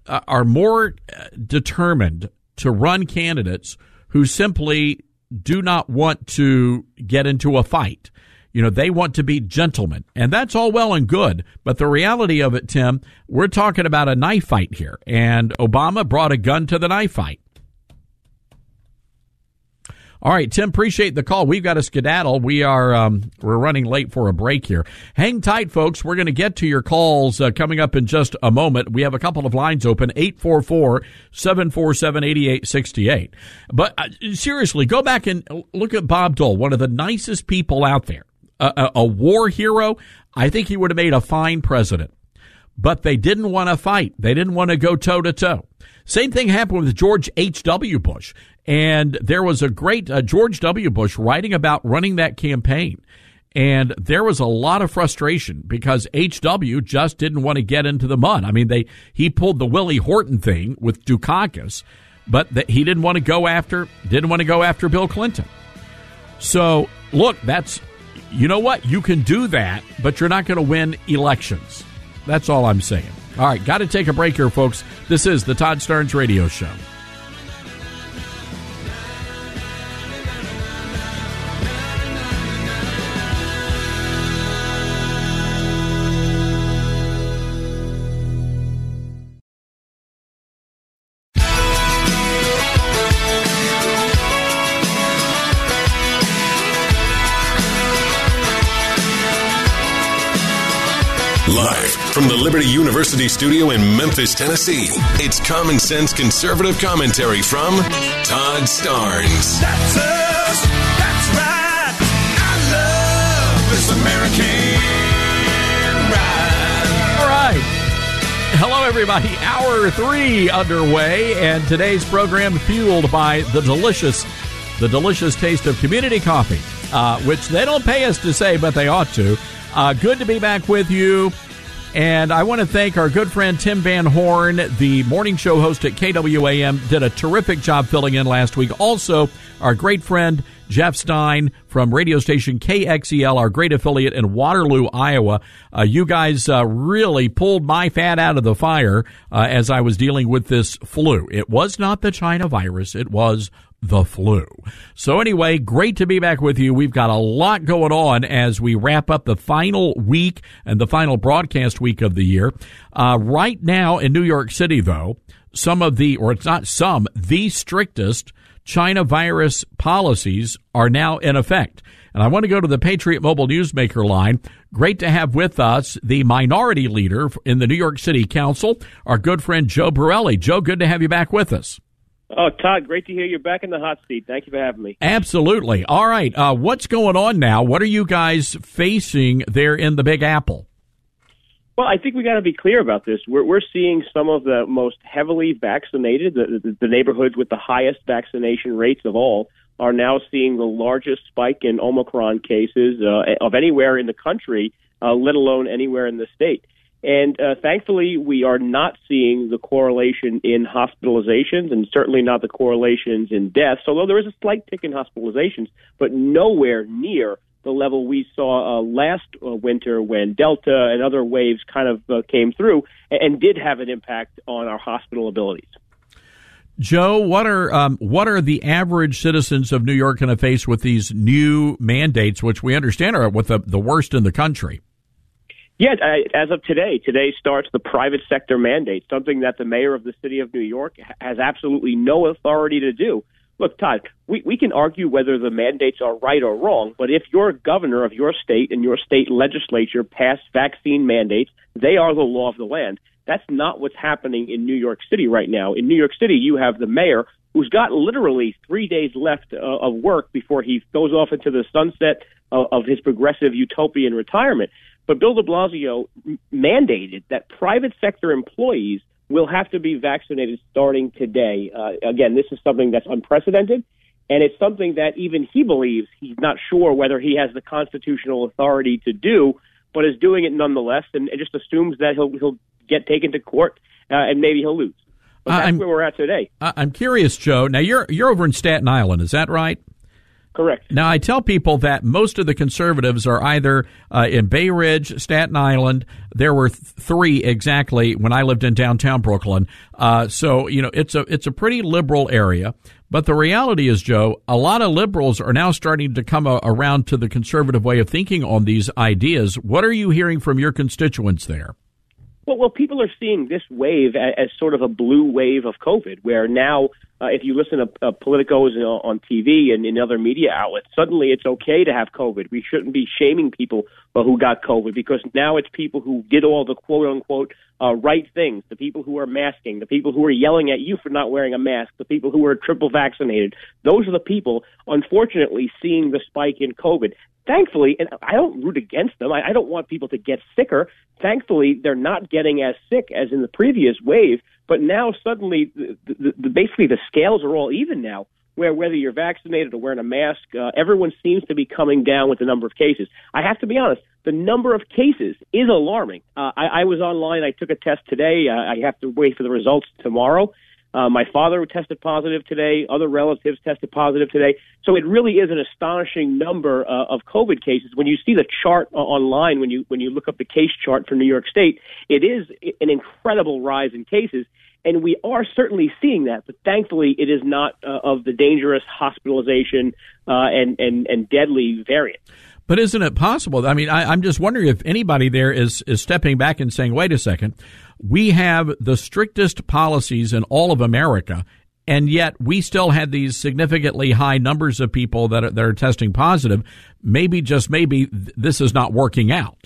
determined to run candidates who simply do not want to get into a fight. They want to be gentlemen, and that's all well and good. But the reality of it, Tim, we're talking about a knife fight here, and Obama brought a gun to the knife fight. All right, Tim, appreciate the call. We've got a skedaddle. We're running late for a break here. Hang tight, folks. We're going to get to your calls coming up in just a moment. We have a couple of lines open, 844-747-8868. But seriously, go back and look at Bob Dole, one of the nicest people out there, a war hero. I think he would have made a fine president. But they didn't want to fight. They didn't want to go toe-to-toe. Same thing happened with George H.W. Bush. And there was a great George W. Bush writing about running that campaign. And there was a lot of frustration because H.W. just didn't want to get into the mud. I mean, he pulled the Willie Horton thing with Dukakis, but he didn't want to go after Bill Clinton. So, look, you know what? You can do that, but you're not going to win elections. That's all I'm saying. All right, got to take a break here, folks. This is the Todd Starnes Radio Show. Live from the Liberty University studio in Memphis, Tennessee, it's Common Sense Conservative Commentary from Todd Starnes. That's us. That's right. I love this American ride. All right. Hello, everybody. Hour 3 underway, and today's program fueled by the delicious taste of Community Coffee, which they don't pay us to say, but they ought to. Good to be back with you. And I want to thank our good friend Tim Van Horn, the morning show host at KWAM, did a terrific job filling in last week. Also, our great friend Jeff Stein from radio station KXEL, our great affiliate in Waterloo, Iowa. You guys really pulled my fat out of the fire as I was dealing with this flu. It was not the China virus. It was the flu. So anyway, great to be back with you. We've got a lot going on as we wrap up the final week and the final broadcast week of the year. Right now in New York City, though, the strictest China virus policies are now in effect. And I want to go to the Patriot Mobile Newsmaker line. Great to have with us the minority leader in the New York City Council, our good friend Joe Borelli. Joe, good to have you back with us. Oh, Todd, great to hear you're back in the hot seat. Thank you for having me. Absolutely. All right. What's going on now? What are you guys facing there in the Big Apple? Well, I think we got to be clear about this. We're seeing some of the most heavily vaccinated, the neighborhoods with the highest vaccination rates of all, are now seeing the largest spike in Omicron cases of anywhere in the country let alone anywhere in the state. And thankfully, we are not seeing the correlation in hospitalizations and certainly not the correlations in deaths, although there is a slight tick in hospitalizations, but nowhere near the level we saw last winter when Delta and other waves kind of came through and did have an impact on our hospital abilities. Joe, what are the average citizens of New York going to face with these new mandates, which we understand are with the worst in the country? Yeah, as of today starts the private sector mandate, something that the mayor of the city of New York has absolutely no authority to do. Look, Todd, we can argue whether the mandates are right or wrong, but if you're governor of your state and your state legislature pass vaccine mandates, they are the law of the land. That's not what's happening in New York City right now. In New York City, you have the mayor who's got literally 3 days left of work before he goes off into the sunset of his progressive utopian retirement. But Bill de Blasio mandated that private sector employees will have to be vaccinated starting today. Again, this is something that's unprecedented, and it's something that even he believes he's not sure whether he has the constitutional authority to do, but is doing it nonetheless, and just assumes that he'll get taken to court and maybe he'll lose. But that's where we're at today. I'm curious, Joe. Now, you're over in Staten Island, is that right? Correct. Now, I tell people that most of the conservatives are either in Bay Ridge, Staten Island. There were three exactly when I lived in downtown Brooklyn. So, it's a pretty liberal area. But the reality is, Joe, a lot of liberals are now starting to come around to the conservative way of thinking on these ideas. What are you hearing from your constituents there? Well, people are seeing this wave as sort of a blue wave of COVID, where now, if you listen to politicos on TV and in other media outlets, suddenly it's okay to have COVID. We shouldn't be shaming people who got COVID, because now it's people who did all the quote-unquote right things, the people who are masking, the people who are yelling at you for not wearing a mask, the people who are triple vaccinated. Those are the people, unfortunately, seeing the spike in COVID. Thankfully, and I don't root against them, I don't want people to get sicker. Thankfully, they're not getting as sick as in the previous wave, but now suddenly, basically the scales are all even now, where whether you're vaccinated or wearing a mask, everyone seems to be coming down with the number of cases. I have to be honest, the number of cases is alarming. I was online, I took a test today, I have to wait for the results tomorrow. My father tested positive today. Other relatives tested positive today. So it really is an astonishing number of COVID cases. When you see the chart online, when you look up the case chart for New York State, it is an incredible rise in cases. And we are certainly seeing that, but thankfully it is not of the dangerous hospitalization and deadly variant. But isn't it possible? I mean, I'm just wondering if anybody there is stepping back and saying, wait a second, we have the strictest policies in all of America, and yet we still had these significantly high numbers of people that are testing positive. Maybe, just maybe, this is not working out.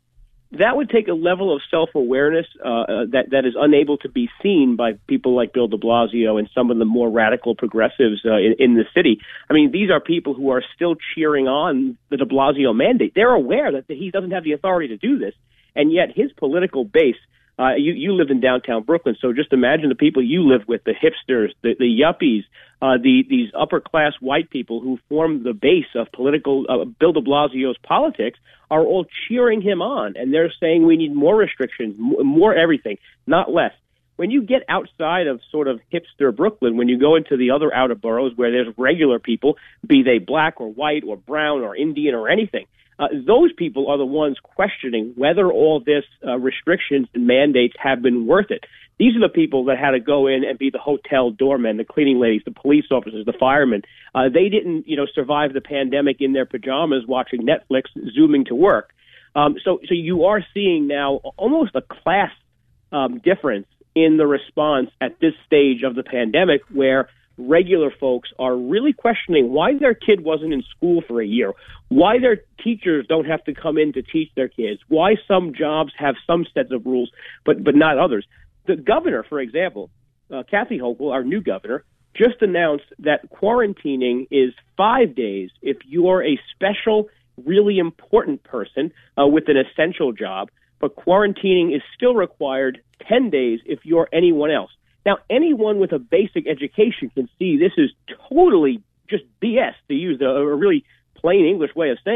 That would take a level of self-awareness that is unable to be seen by people like Bill de Blasio and some of the more radical progressives in the city. I mean, these are people who are still cheering on the de Blasio mandate. They're aware that he doesn't have the authority to do this, and yet his political base, you live in downtown Brooklyn, so just imagine the people you live with, the hipsters, the yuppies, these upper-class white people who form the base of political Bill de Blasio's politics are all cheering him on, and they're saying we need more restrictions, more everything, not less. When you get outside of sort of hipster Brooklyn, when you go into the other outer boroughs where there's regular people, be they black or white or brown or Indian or anything, those people are the ones questioning whether all this restrictions and mandates have been worth it. These are the people that had to go in and be the hotel doormen, the cleaning ladies, the police officers, the firemen. They didn't, survive the pandemic in their pajamas watching Netflix, zooming to work. So you are seeing now almost a class difference in the response at this stage of the pandemic, where regular folks are really questioning why their kid wasn't in school for a year, why their teachers don't have to come in to teach their kids, why some jobs have some sets of rules but not others. The governor, for example, Kathy Hochul, our new governor, just announced that quarantining is 5 days if you're a special, really important person with an essential job, but quarantining is still required 10 days if you're anyone else. Now, anyone with a basic education can see this is totally just BS, to use a really plain English way of saying it.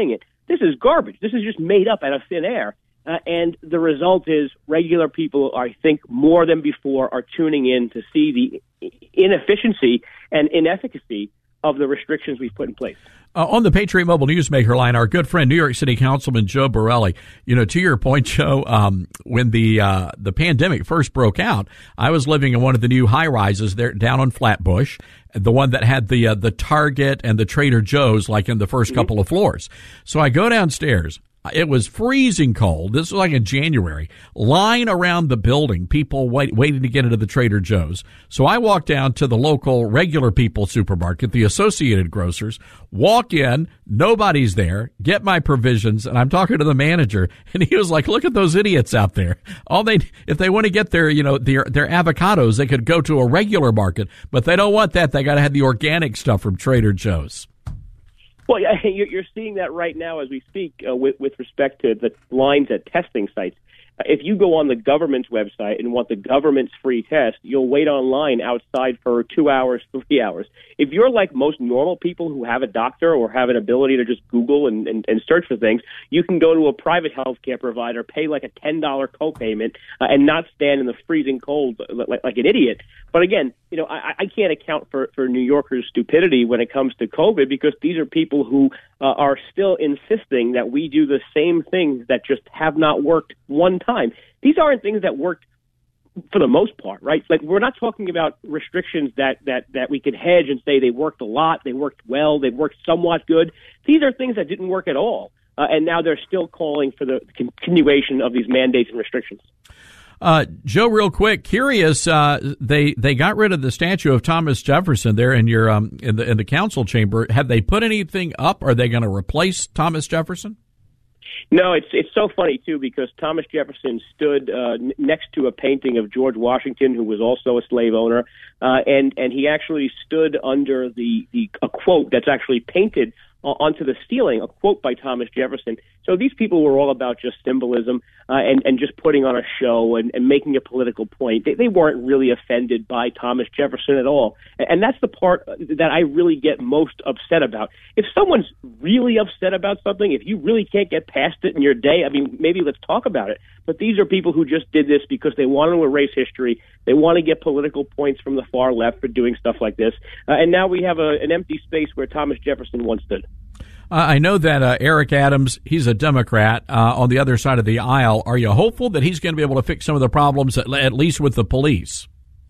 this is garbage. This is just made up out of thin air. And the result is regular people, I think, more than before, are tuning in to see the inefficiency and inefficacy of the restrictions we've put in place. On the Patriot Mobile Newsmaker line, our good friend, New York City Councilman Joe Borelli. You know, to your point, Joe, when the pandemic first broke out, I was living in one of the new high rises there down on Flatbush, the one that had the Target and the Trader Joe's, like in the first couple of floors. So I go downstairs. It was freezing cold. This was like in January. Line around the building, people waiting to get into the Trader Joe's. So I walk down to the local regular people supermarket, the Associated Grocers, walk in, nobody's there, get my provisions, and I'm talking to the manager, and he was like, look at those idiots out there. If they want to get their avocados, they could go to a regular market, but they don't want that. They got to have the organic stuff from Trader Joe's. Well, you're seeing that right now as we speak with respect to the lines at testing sites. If you go on the government's website and want the government's free test, you'll wait online outside for 2 hours, 3 hours. If you're like most normal people who have a doctor or have an ability to just Google and search for things, you can go to a private healthcare provider, pay like a $10 copayment, and not stand in the freezing cold like an idiot. But again, I can't account for New Yorkers' stupidity when it comes to COVID, because these are people who are still insisting that we do the same things that just have not worked one time. These aren't things that worked for the most part, right? Like, we're not talking about restrictions that we could hedge and say they worked a lot, they worked well, they worked somewhat good. These are things that didn't work at all. And now they're still calling for the continuation of these mandates and restrictions. Joe, real quick, curious. They got rid of the statue of Thomas Jefferson there in your in the council chamber. Have they put anything up? Are they going to replace Thomas Jefferson? No, it's so funny too, because Thomas Jefferson stood next to a painting of George Washington, who was also a slave owner, and he actually stood under a quote that's actually painted onto the ceiling, a quote by Thomas Jefferson. So these people were all about just symbolism and just putting on a show and making a political point. They weren't really offended by Thomas Jefferson at all. And that's the part that I really get most upset about. If someone's really upset about something, if you really can't get past it in your day, I mean, maybe let's talk about it. But these are people who just did this because they want to erase history. They want to get political points from the far left for doing stuff like this. And now we have an empty space where Thomas Jefferson once stood. I know that Eric Adams, he's a Democrat on the other side of the aisle. Are you hopeful that he's going to be able to fix some of the problems, at least with the police?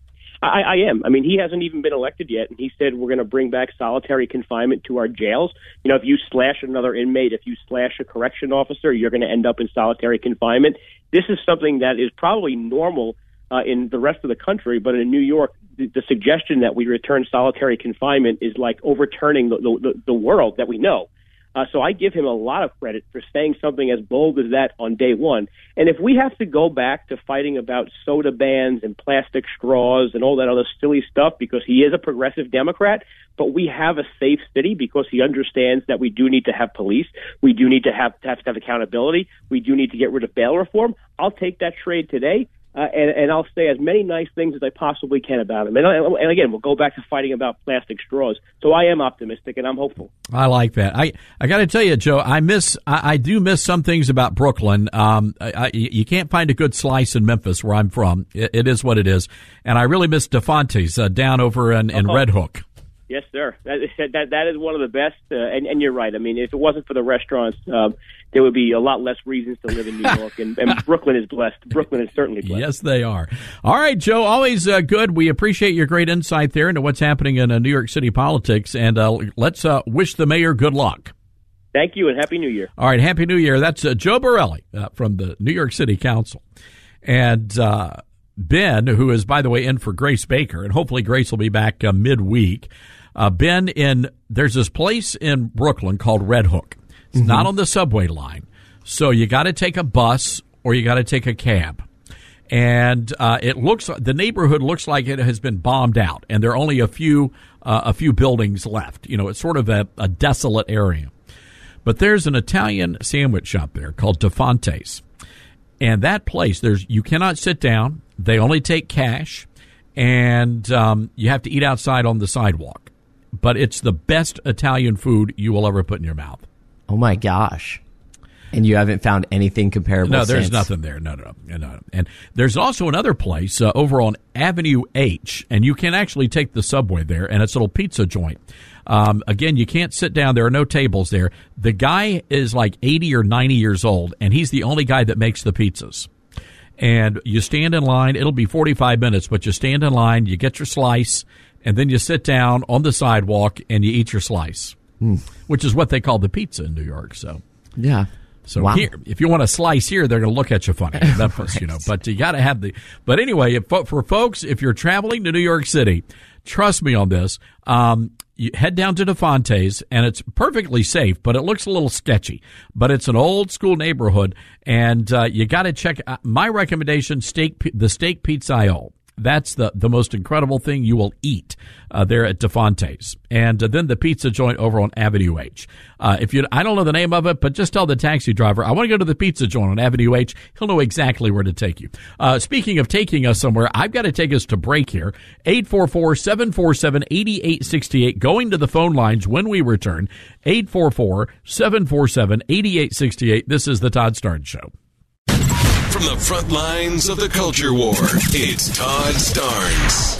I am. I mean, he hasn't even been elected yet, and he said we're going to bring back solitary confinement to our jails. If you slash another inmate, if you slash a correction officer, you're going to end up in solitary confinement. This is something that is probably normal in the rest of the country, but in New York, the suggestion that we return solitary confinement is like overturning the world that we know. So I give him a lot of credit for saying something as bold as that on day one. And if we have to go back to fighting about soda bans and plastic straws and all that other silly stuff because he is a progressive Democrat, but we have a safe city because he understands that we do need to have police, we do need to have accountability, we do need to get rid of bail reform, I'll take that trade today. And I'll say as many nice things as I possibly can about him. And again, we'll go back to fighting about plastic straws. So I am optimistic and I'm hopeful. I like that. I got to tell you, Joe, I do miss some things about Brooklyn. You can't find a good slice in Memphis, where I'm from. It is what it is. And I really miss DeFonte's down over in Red Hook. Yes, sir. That is one of the best. And you're right. I mean, if it wasn't for the restaurants, there would be a lot less reasons to live in New York. And Brooklyn is blessed. Brooklyn is certainly blessed. Yes, they are. All right, Joe, always good. We appreciate your great insight there into what's happening in New York City politics. And let's wish the mayor good luck. Thank you, and Happy New Year. All right, Happy New Year. That's Joe Borelli from the New York City Council. And Ben, who is, by the way, in for Grace Baker, and hopefully Grace will be back midweek. Ben, there's this place in Brooklyn called Red Hook. It's not on the subway line. So you got to take a bus or you got to take a cab. And the neighborhood looks like it has been bombed out, and there are only a few buildings left. It's sort of a desolate area. But there's an Italian sandwich shop there called DeFonte's. And that place, you cannot sit down. They only take cash, and you have to eat outside on the sidewalk. But it's the best Italian food you will ever put in your mouth. Oh, my gosh. And you haven't found anything comparable? No, there's since? nothing there. No. And there's also another place over on Avenue H, and you can actually take the subway there, and it's a little pizza joint. Again, you can't sit down. There are no tables there. The guy is like 80 or 90 years old, and he's the only guy that makes the pizzas. And you stand in line. It'll be 45 minutes, but you stand in line, you get your slice, and then you sit down on the sidewalk and you eat your slice, which is what they call the pizza in New York. So, yeah. So here, if you want a slice here, they're going to look at you funny. Memphis, Right. But you got to have the. But anyway, for folks, if you're traveling to New York City, trust me on this. You head down to DeFonte's, and it's perfectly safe, but it looks a little sketchy. But it's an old school neighborhood, and you got to check. My recommendation: the steak pizza. That's the most incredible thing you will eat there at DeFonte's. And then the pizza joint over on Avenue H. I don't know the name of it, but just tell the taxi driver, I want to go to the pizza joint on Avenue H. He'll know exactly where to take you. Speaking of taking us somewhere, I've got to take us to break here. 844-747-8868. Going to the phone lines when we return. 844-747-8868. This is the Todd Starnes Show. From the front lines of the culture war, it's Todd Starnes.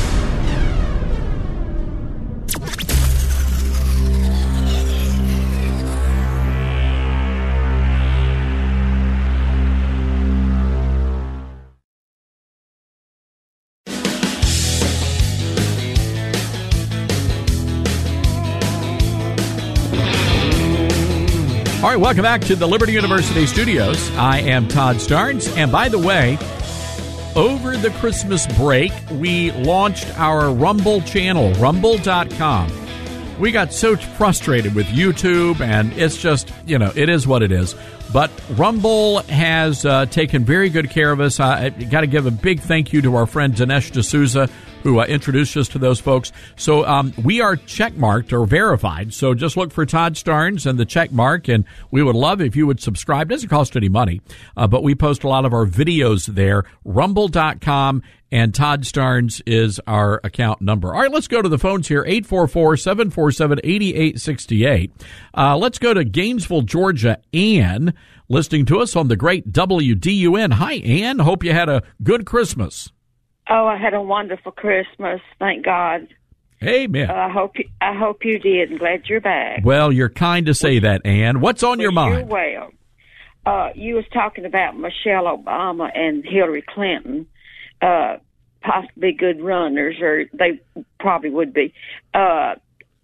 All right, welcome back to the Liberty University studios. I am Todd Starnes. And by the way, over the Christmas break, we launched our Rumble channel, rumble.com. We got so frustrated with YouTube, and it's just, it is what it is. But Rumble has taken very good care of us. I got to give a big thank you to our friend Dinesh D'Souza, who introduced us to those folks. So we are checkmarked or verified. So just look for Todd Starnes and the check mark, and we would love if you would subscribe. It doesn't cost any money, but we post a lot of our videos there. Rumble.com, and Todd Starnes is our account number. All right, let's go to the phones here, 844-747-8868. Let's go to Gainesville, Georgia. Ann, listening to us on the great WDUN. Hi, Ann. Hope you had a good Christmas. Oh, I had a wonderful Christmas. Thank God. Amen. I hope you did. I'm glad you're back. Well, you're kind to say that, Ann. What's on your mind? You're well. You was talking about Michelle Obama and Hillary Clinton, possibly good runners, or they probably would be. Michelle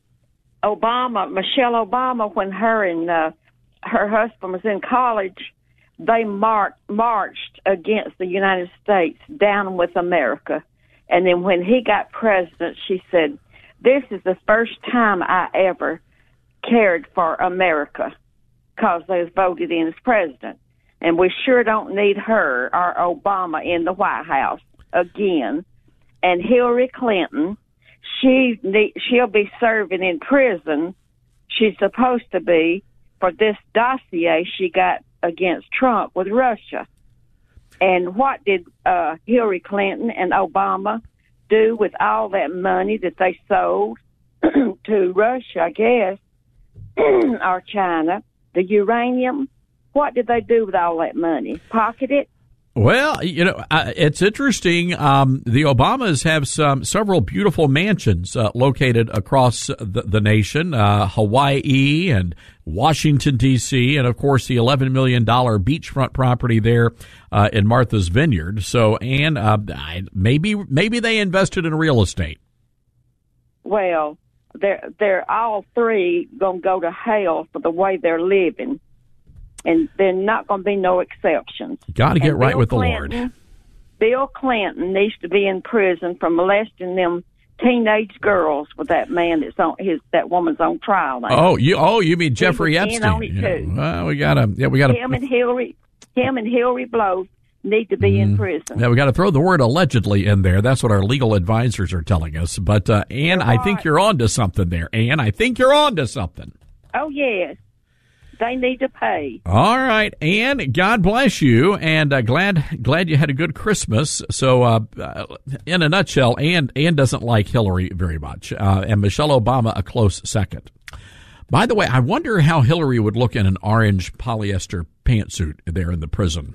Obama, when her and her husband was in college, they marched against the United States, down with America. And then when he got president, she said, this is the first time I ever cared for America, because they was voted in as president. And we sure don't need her or Obama in the White House again. And Hillary Clinton, she'll be serving in prison. She's supposed to be for this dossier she got against Trump with Russia. And what did Hillary Clinton and Obama do with all that money that they sold to Russia, I guess, or China, the uranium? What did they do with all that money? Pocket it? Well, it's interesting. The Obamas have several beautiful mansions located across the nation, Hawaii and Washington, D.C., and, of course, the $11 million beachfront property there in Martha's Vineyard. So, Ann, maybe they invested in real estate. Well, they're all three going to go to hell for the way they're living. And there's not going to be no exceptions. Got to get right with the Lord. Bill Clinton needs to be in prison for molesting them teenage girls with that man that's on that woman's on trial now. You mean Jeffrey Epstein? Well, we got to. Him and Hillary Blow need to be in prison. Yeah, we got to throw the word allegedly in there. That's what our legal advisors are telling us. But Ann, I think you're on to something there. Ann, I think you're on to something. Oh yes. They need to pay. All right, Ann, God bless you, and glad you had a good Christmas. So, in a nutshell, Ann doesn't like Hillary very much, and Michelle Obama a close second. By the way, I wonder how Hillary would look in an orange polyester pantsuit there in the prison.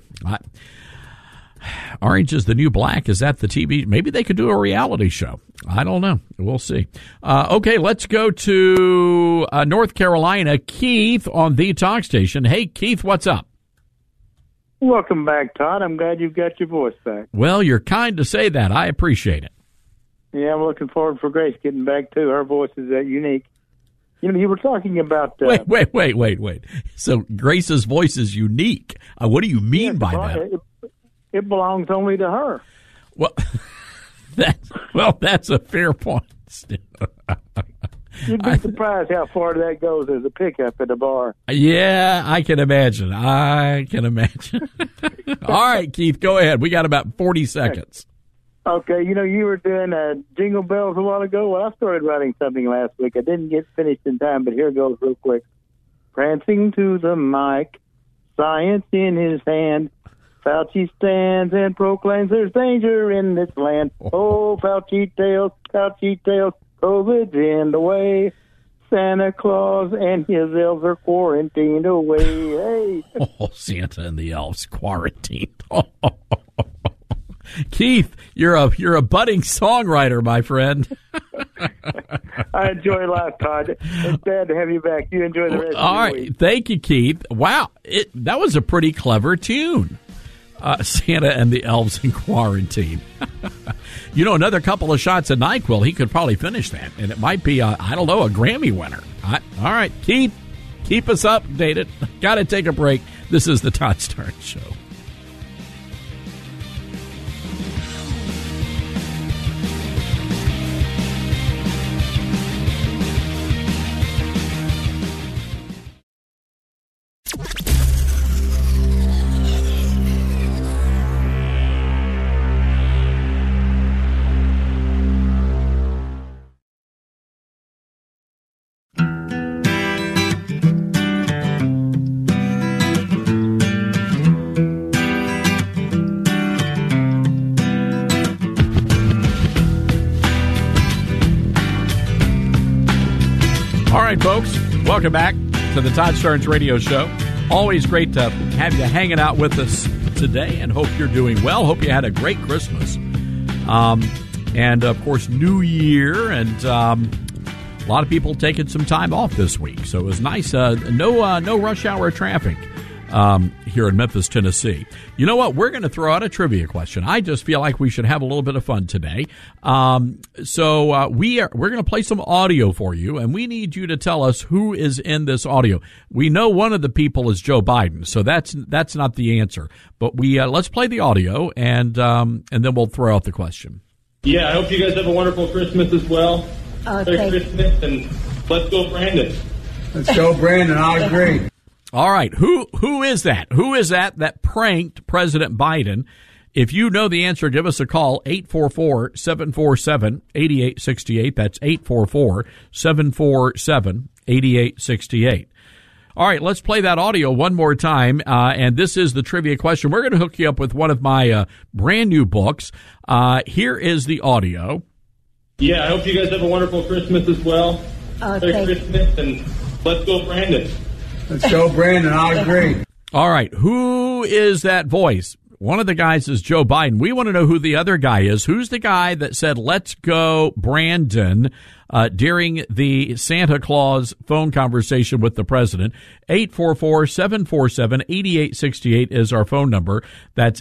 Orange is the new black. Is that the TV? Maybe they could do a reality show. I don't know. We'll see. Okay, let's go to North Carolina. Keith on the talk station. Hey, Keith, what's up? Welcome back, Todd. I'm glad you've got your voice back. Well, you're kind to say that. I appreciate it. Yeah, I'm looking forward for Grace getting back, too. Her voice is that unique. You know, you were talking about... Wait. So Grace's voice is unique. What do you mean by that? It belongs only to her. Well, that's a fair point. You'd be surprised how far that goes as a pickup at a bar. Yeah, I can imagine. All right, Keith, go ahead. We got about 40 seconds. Okay, you know, you were doing Jingle Bells a while ago. Well, I started writing something last week. I didn't get finished in time, but here goes real quick. Prancing to the mic, science in his hand, Fauci stands and proclaims there's danger in this land. Oh, Fauci tails, COVID's in the way. Santa Claus and his elves are quarantined away. Hey. Oh, Santa and the elves quarantined. Keith, you're a budding songwriter, my friend. I enjoy life, Todd. It's glad to have you back. You enjoy the rest of your week. Thank you, Keith. Wow, that was a pretty clever tune. Santa and the elves in quarantine. You know, another couple of shots of NyQuil, he could probably finish that, and it might be, a Grammy winner. All right, Keith, keep us updated. Got to take a break. This is the Todd Starnes Show. All right, folks, welcome back to the Todd Starnes Radio Show. Always great to have you hanging out with us today, and hope you're doing well. Hope you had a great Christmas. And, of course, New Year, and a lot of people taking some time off this week. So it was nice. No rush hour traffic here in Memphis, Tennessee. You know what? We're going to throw out a trivia question. I just feel like we should have a little bit of fun today. So we're going to play some audio for you, and we need you to tell us who is in this audio. We know one of the people is Joe Biden, so that's not the answer. But let's play the audio, and then we'll throw out the question. Yeah, I hope you guys have a wonderful Christmas as well. Merry Christmas, and let's go, Brandon. Let's go, Brandon. I agree. All right, who is that? Who is that pranked President Biden? If you know the answer, give us a call, 844-747-8868. That's 844-747-8868. All right, let's play that audio one more time, and this is the trivia question. We're going to hook you up with one of my brand new books. Here is the audio. Yeah, I hope you guys have a wonderful Christmas as well. Merry Christmas, and let's go, Brandon. Let's go, Brandon. I agree. All right. Who is that voice? One of the guys is Joe Biden. We want to know who the other guy is. Who's the guy that said, let's go, Brandon, during the Santa Claus phone conversation with the president? 844-747-8868 is our phone number. That's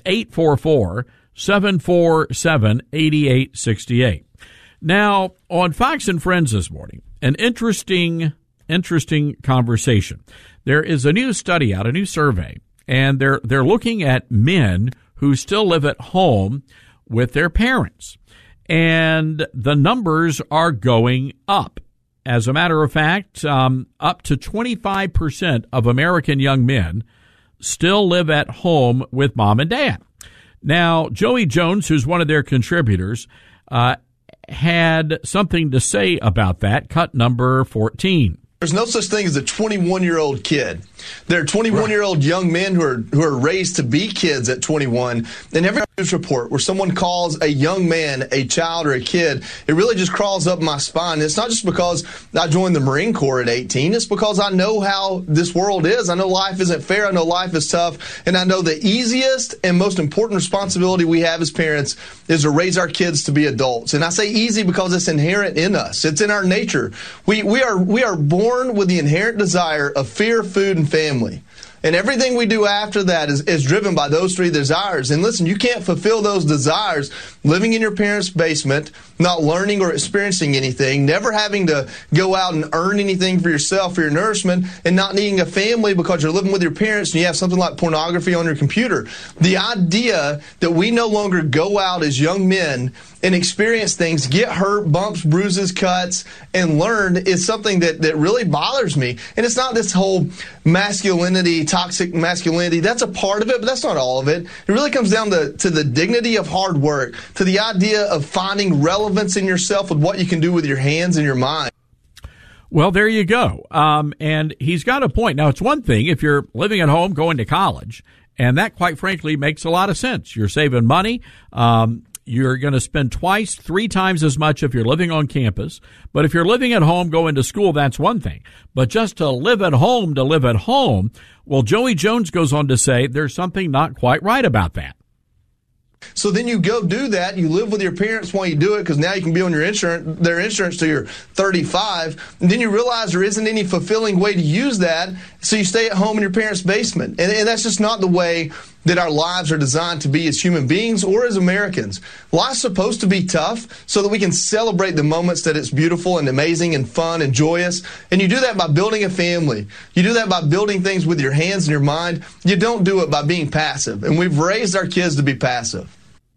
844-747-8868. Now, on Fox and Friends this morning, an interesting conversation. There is a new study out, a new survey, and they're looking at men who still live at home with their parents. And the numbers are going up. As a matter of fact, up to 25% of American young men still live at home with mom and dad. Now, Joey Jones, who's one of their contributors, had something to say about that, cut number 14. There's no such thing as a 21-year-old kid. There are 21-year-old young men who are raised to be kids at 21. And every news report where someone calls a young man a child or a kid, it really just crawls up my spine. And it's not just because I joined the Marine Corps at 18. It's because I know how this world is. I know life isn't fair. I know life is tough. And I know the easiest and most important responsibility we have as parents is to raise our kids to be adults. And I say easy because it's inherent in us. It's in our nature. We are born with the inherent desire of fear, food, and family. And everything we do after that is driven by those three desires. And listen, you can't fulfill those desires living in your parents' basement, not learning or experiencing anything, never having to go out and earn anything for yourself, for your nourishment, and not needing a family because you're living with your parents and you have something like pornography on your computer. The idea that we no longer go out as young men and experience things, get hurt, bumps, bruises, cuts, and learn is something that really bothers me. And it's not this whole masculinity, toxic masculinity. That's a part of it, but that's not all of it. It really comes down to the dignity of hard work, to the idea of finding relevance in yourself with what you can do with your hands and your mind. Well, there you go. And he's got a point. Now, it's one thing if you're living at home, going to college, and that, quite frankly, makes a lot of sense. You're saving money. You're going to spend twice, 3 times as much if you're living on campus. But if you're living at home, going to school, that's one thing. But just to live at home, well, Joey Jones goes on to say there's something not quite right about that. So then you go do that. You live with your parents while you do it because now you can be on their insurance till you're 35. And then you realize there isn't any fulfilling way to use that. So you stay at home in your parents' basement. And that's just not the way that our lives are designed to be as human beings or as Americans. Life's supposed to be tough so that we can celebrate the moments that it's beautiful and amazing and fun and joyous. And you do that by building a family. You do that by building things with your hands and your mind. You don't do it by being passive. And we've raised our kids to be passive.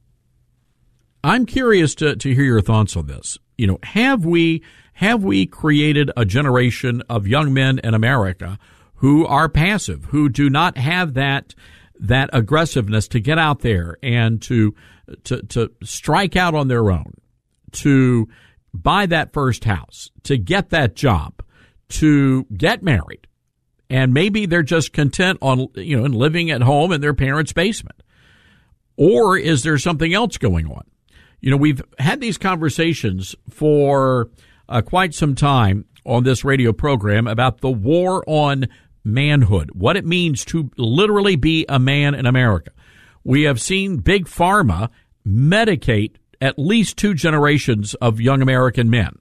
I'm curious to hear your thoughts on this. You know, have we created a generation of young men in America who are passive, who do not have that aggressiveness to get out there and to strike out on their own, to buy that first house, to get that job, to get married, and maybe they're just content on in living at home in their parents' basement? Or is there something else going on? You know, we've had these conversations for quite some time on this radio program about the war on manhood, what it means to literally be a man in America. We have seen Big Pharma medicate at least 2 generations of young American men.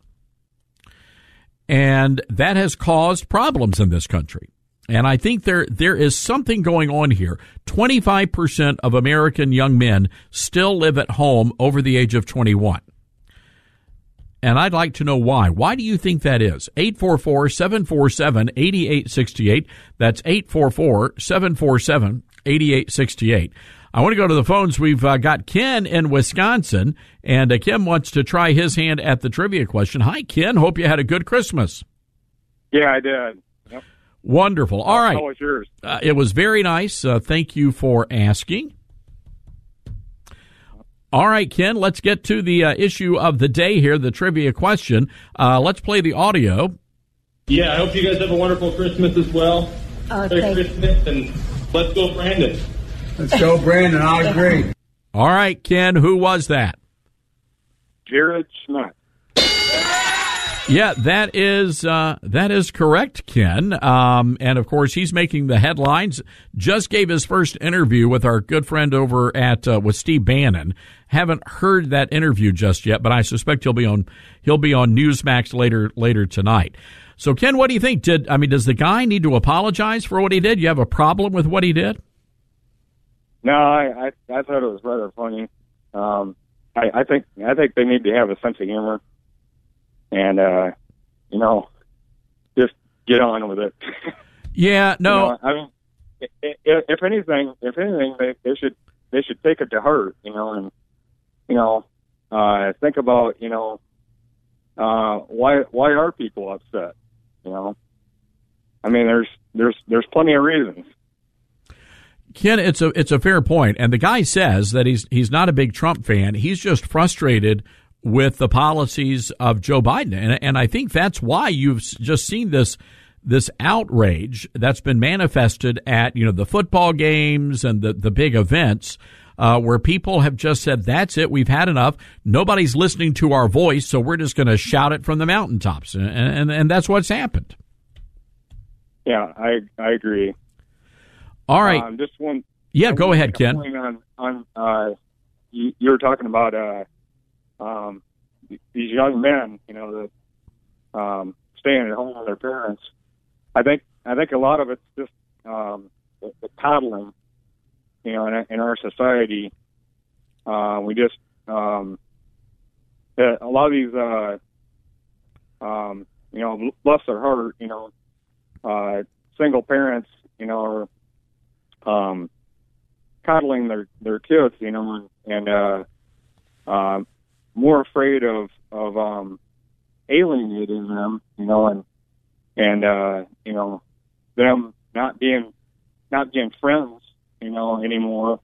And that has caused problems in this country. And I think there is something going on here. 25% of American young men still live at home over the age of 21. And I'd like to know why. Why do you think that is? 844-747-8868. That's 844-747-8868. I want to go to the phones. We've got Ken in Wisconsin, and Ken wants to try his hand at the trivia question. Hi, Ken. Hope you had a good Christmas. Yeah, I did. Yep. Wonderful. All right. How was yours? It was very nice. Thank you for asking. All right, Ken, let's get to the issue of the day here, the trivia question. Let's play the audio. Yeah, I hope you guys have a wonderful Christmas as well. Merry Christmas, and let's go, Brandon. Let's go, Brandon. I agree. All right, Ken, who was that? Jared Schmidt. Yeah, that is correct, Ken. And of course, he's making the headlines. Just gave his first interview with our good friend over at with Steve Bannon. Haven't heard that interview just yet, but I suspect he'll be on Newsmax later tonight. So, Ken, what do you think? Does the guy need to apologize for what he did? You have a problem with what he did? No, I thought it was rather funny. I think they need to have a sense of humor. And, just get on with it. Yeah, no. I mean, if anything, they should take it to heart, and, think about, why are people upset? I mean, there's plenty of reasons. Ken, it's a fair point. And the guy says that he's not a big Trump fan. He's just frustrated with the policies of Joe Biden. And I think that's why you've just seen this outrage that's been manifested at, the football games and the big events, where people have just said, that's it, we've had enough. Nobody's listening to our voice, so we're just going to shout it from the mountaintops. And that's what's happened. Yeah, I agree. All right. Just one. Yeah, go ahead, Ken. You were talking about these young men, that staying at home with their parents. I think a lot of it's just the coddling, in our society. We just a lot of these, bless their heart, single parents, are coddling their kids, and more afraid of alienating them, and them not being friends, anymore.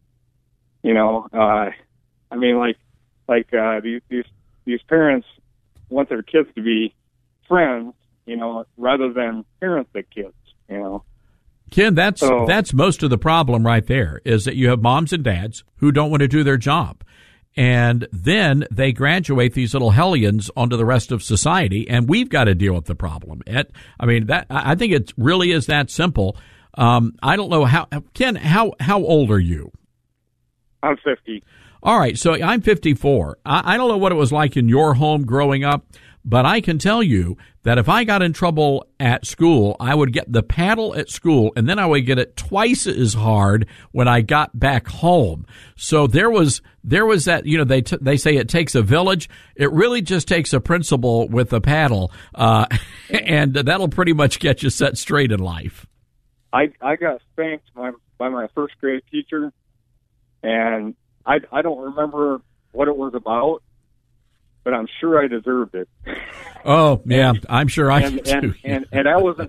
I mean, these parents want their kids to be friends, rather than parent the kids, Ken, that's most of the problem right there, is that you have moms and dads who don't want to do their job. And then they graduate these little hellions onto the rest of society, and we've got to deal with the problem. I think it really is that simple. I don't know Ken, how old are you? I'm 50. All right, so I'm 54. I don't know what it was like in your home growing up, but I can tell you that if I got in trouble at school, I would get the paddle at school, and then I would get it twice as hard when I got back home. So there was that, they say it takes a village. It really just takes a principal with a paddle, and that'll pretty much get you set straight in life. I got spanked by my first grade teacher, and I don't remember what it was about, but I'm sure I deserved it. Oh, yeah, I'm sure I did too. And I wasn't,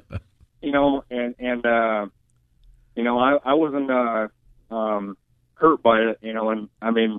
I wasn't hurt by it, and I mean,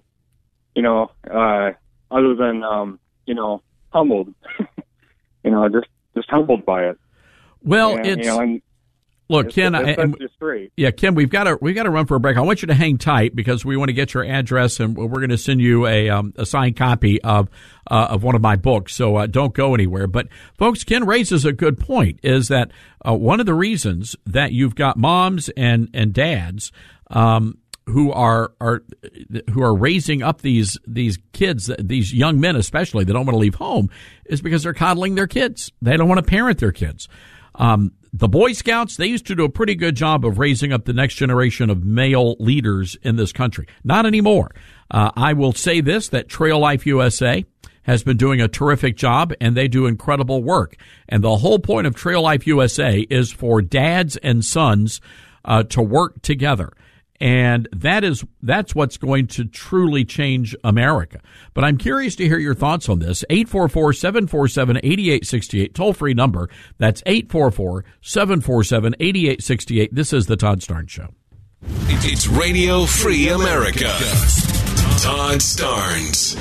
other than, humbled, just humbled by it. Well, and, look, Ken, Ken, we've got to run for a break. I want you to hang tight because we want to get your address, and we're going to send you a signed copy of one of my books. So don't go anywhere. But folks, Ken raises a good point: is that one of the reasons that you've got moms and dads who are raising up these kids, these young men especially, that don't want to leave home, is because they're coddling their kids. They don't want to parent their kids. The Boy Scouts, they used to do a pretty good job of raising up the next generation of male leaders in this country. Not anymore. I will say this, that Trail Life USA has been doing a terrific job, and they do incredible work. And the whole point of Trail Life USA is for dads and sons to work together. And that's what's going to truly change America. But I'm curious to hear your thoughts on this. 844-747-8868, toll-free number. That's 844-747-8868. This is the Todd Starnes Show. It's Radio Free America. Todd Starnes.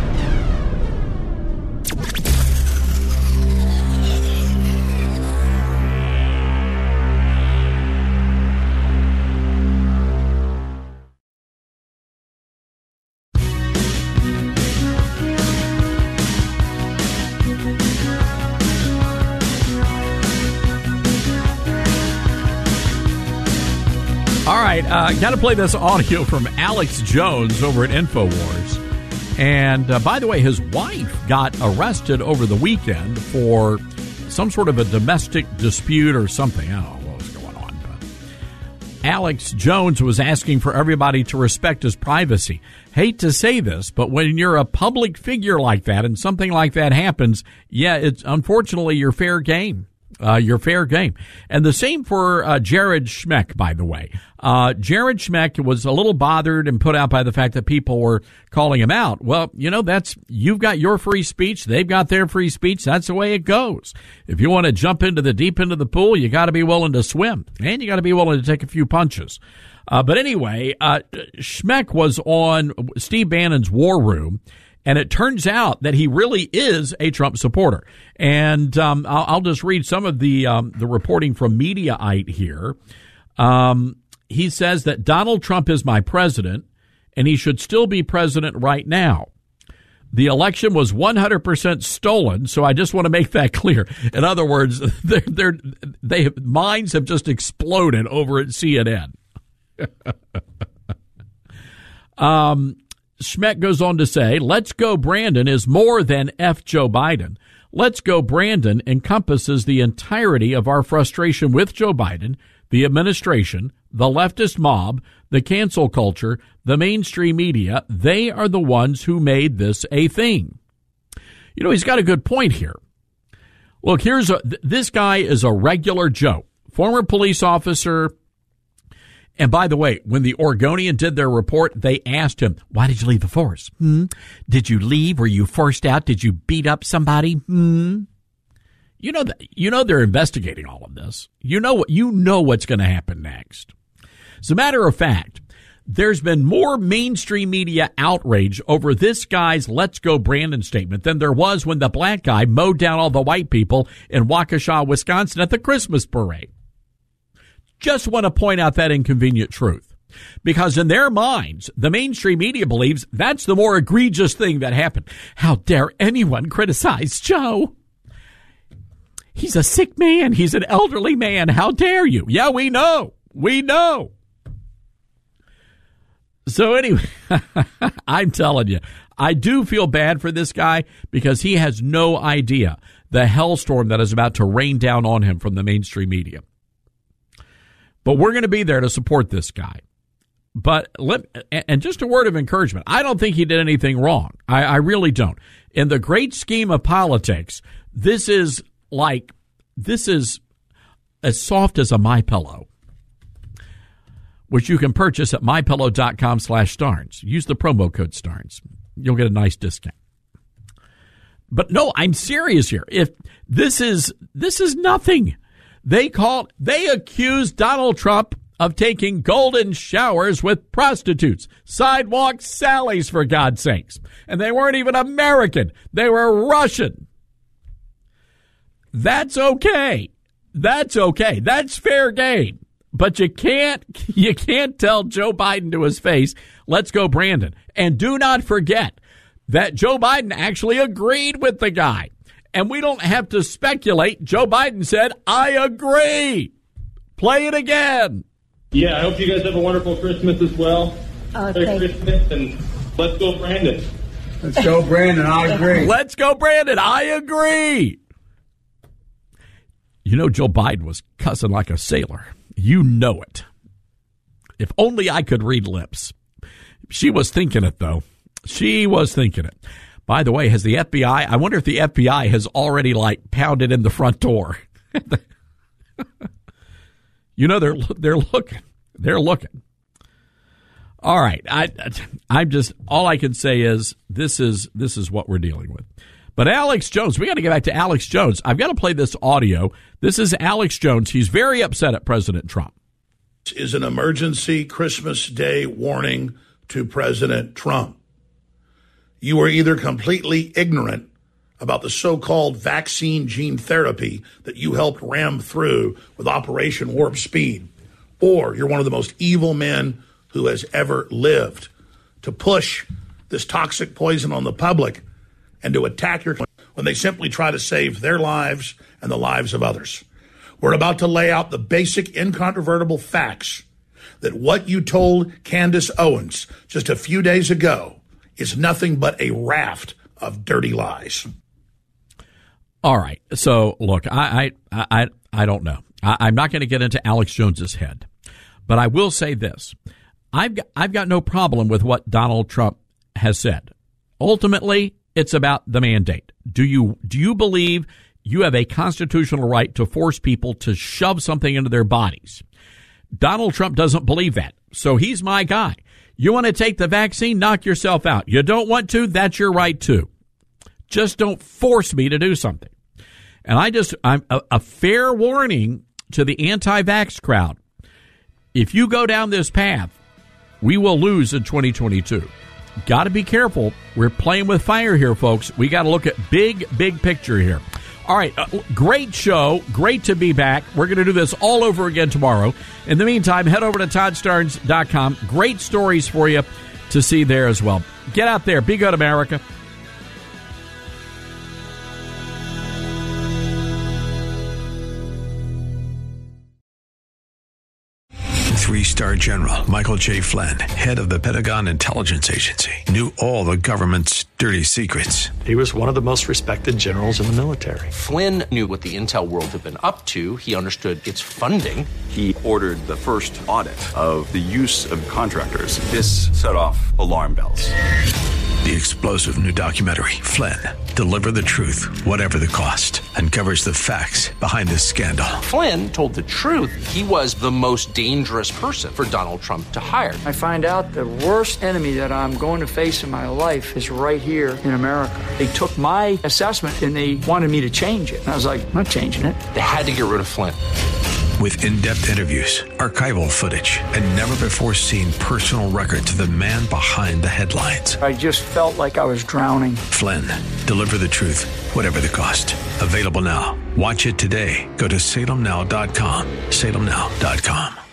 All right, got to play this audio from Alex Jones over at InfoWars. And by the way, his wife got arrested over the weekend for some sort of a domestic dispute or something. I don't know what was going on. But Alex Jones was asking for everybody to respect his privacy. Hate to say this, but when you're a public figure like that and something like that happens, yeah, it's unfortunately your fair game. Your fair game. And the same for Jared Schmeck, by the way. Jared Schmeck was a little bothered and put out by the fact that people were calling him out. Well, you've got your free speech. They've got their free speech. That's the way it goes. If you want to jump into the deep end of the pool, you got to be willing to swim, and you got to be willing to take a few punches. But anyway, Schmeck was on Steve Bannon's War Room, And it turns out that he really is a Trump supporter. And I'll just read some of the reporting from Mediaite here. He says that Donald Trump is my president, and he should still be president right now. The election was 100% stolen, so I just want to make that clear. In other words, minds have just exploded over at CNN. Schmeck goes on to say, Let's Go Brandon is more than F. Joe Biden. Let's Go Brandon encompasses the entirety of our frustration with Joe Biden, the administration, the leftist mob, the cancel culture, the mainstream media. They are the ones who made this a thing. You know, he's got a good point here. Look, this guy is a regular Joe, former police officer. And by the way, when the Oregonian did their report, they asked him, why did you leave the force? Did you leave? Were you forced out? Did you beat up somebody? You know they're investigating all of this. You know what's going to happen next. As a matter of fact, there's been more mainstream media outrage over this guy's Let's Go Brandon statement than there was when the black guy mowed down all the white people in Waukesha, Wisconsin at the Christmas parade. Just want to point out that inconvenient truth. Because in their minds, the mainstream media believes that's the more egregious thing that happened. How dare anyone criticize Joe? He's a sick man. He's an elderly man. How dare you? Yeah, we know. We know. So anyway, I'm telling you, I do feel bad for this guy because he has no idea the hellstorm that is about to rain down on him from the mainstream media. But we're going to be there to support this guy. But and just a word of encouragement. I don't think he did anything wrong. I really don't. In the great scheme of politics, this is as soft as a MyPillow, which you can purchase at mypillow.com/Starnes. Use the promo code Starnes. You'll get a nice discount. But no, I'm serious here. If this is nothing. They accused Donald Trump of taking golden showers with prostitutes, sidewalk Sallies, for God's sakes. And they weren't even American. They were Russian. That's okay. That's okay. That's fair game. But you can't tell Joe Biden to his face, let's go Brandon. And do not forget that Joe Biden actually agreed with the guy. And we don't have to speculate. Joe Biden said, I agree. Play it again. Yeah, I hope you guys have a wonderful Christmas as well. Merry Christmas, and let's go Brandon. Let's go Brandon, I agree. Let's go Brandon, I agree. You know, Joe Biden was cussing like a sailor. You know it. If only I could read lips. She was thinking it, though. She was thinking it. By the way, has the FBI, I wonder if the FBI has already, pounded in the front door. You know, they're looking. They're looking. All right. I'm just, all I can say is this is what we're dealing with. But Alex Jones, we got to get back to Alex Jones. I've got to play this audio. This is Alex Jones. He's very upset at President Trump. This is an emergency Christmas Day warning to President Trump. You are either completely ignorant about the so-called vaccine gene therapy that you helped ram through with Operation Warp Speed, or you're one of the most evil men who has ever lived to push this toxic poison on the public and to attack your when they simply try to save their lives and the lives of others. We're about to lay out the basic, incontrovertible facts that what you told Candace Owens just a few days ago is nothing but a raft of dirty lies. All right. So, look, I don't know. I'm not going to get into Alex Jones's head, but I will say this. I've got no problem with what Donald Trump has said. Ultimately, it's about the mandate. Do you believe you have a constitutional right to force people to shove something into their bodies? Donald Trump doesn't believe that. So he's my guy. You want to take the vaccine? Knock yourself out. You don't want to? That's your right too. Just don't force me to do something. And I'm a fair warning to the anti-vax crowd. If you go down this path, we will lose in 2022. got to be careful. We're playing with fire here, folks. We got to look at big picture here. All right, great show. Great to be back. We're going to do this all over again tomorrow. In the meantime, head over to ToddStarnes.com. Great stories for you to see there as well. Get out there. Be good, America. Three-star General Michael J. Flynn, head of the Pentagon Intelligence Agency, knew all the government's dirty secrets. He was one of the most respected generals in the military. Flynn knew what the intel world had been up to. He understood its funding. He ordered the first audit of the use of contractors. This set off alarm bells. The explosive new documentary, Flynn, Deliver the Truth, Whatever the Cost, uncovers the facts behind this scandal. Flynn told the truth. He was the most dangerous person for Donald Trump to hire. I find out the worst enemy that I'm going to face in my life is right here in America. They took my assessment and they wanted me to change it. And I was like, I'm not changing it. They had to get rid of Flynn. With in-depth interviews, archival footage, and never-before-seen personal records of the man behind the headlines. I just felt like I was drowning. Flynn, Deliver the Truth, Whatever the Cost. Available now. Watch it today. Go to salemnow.com. salemnow.com.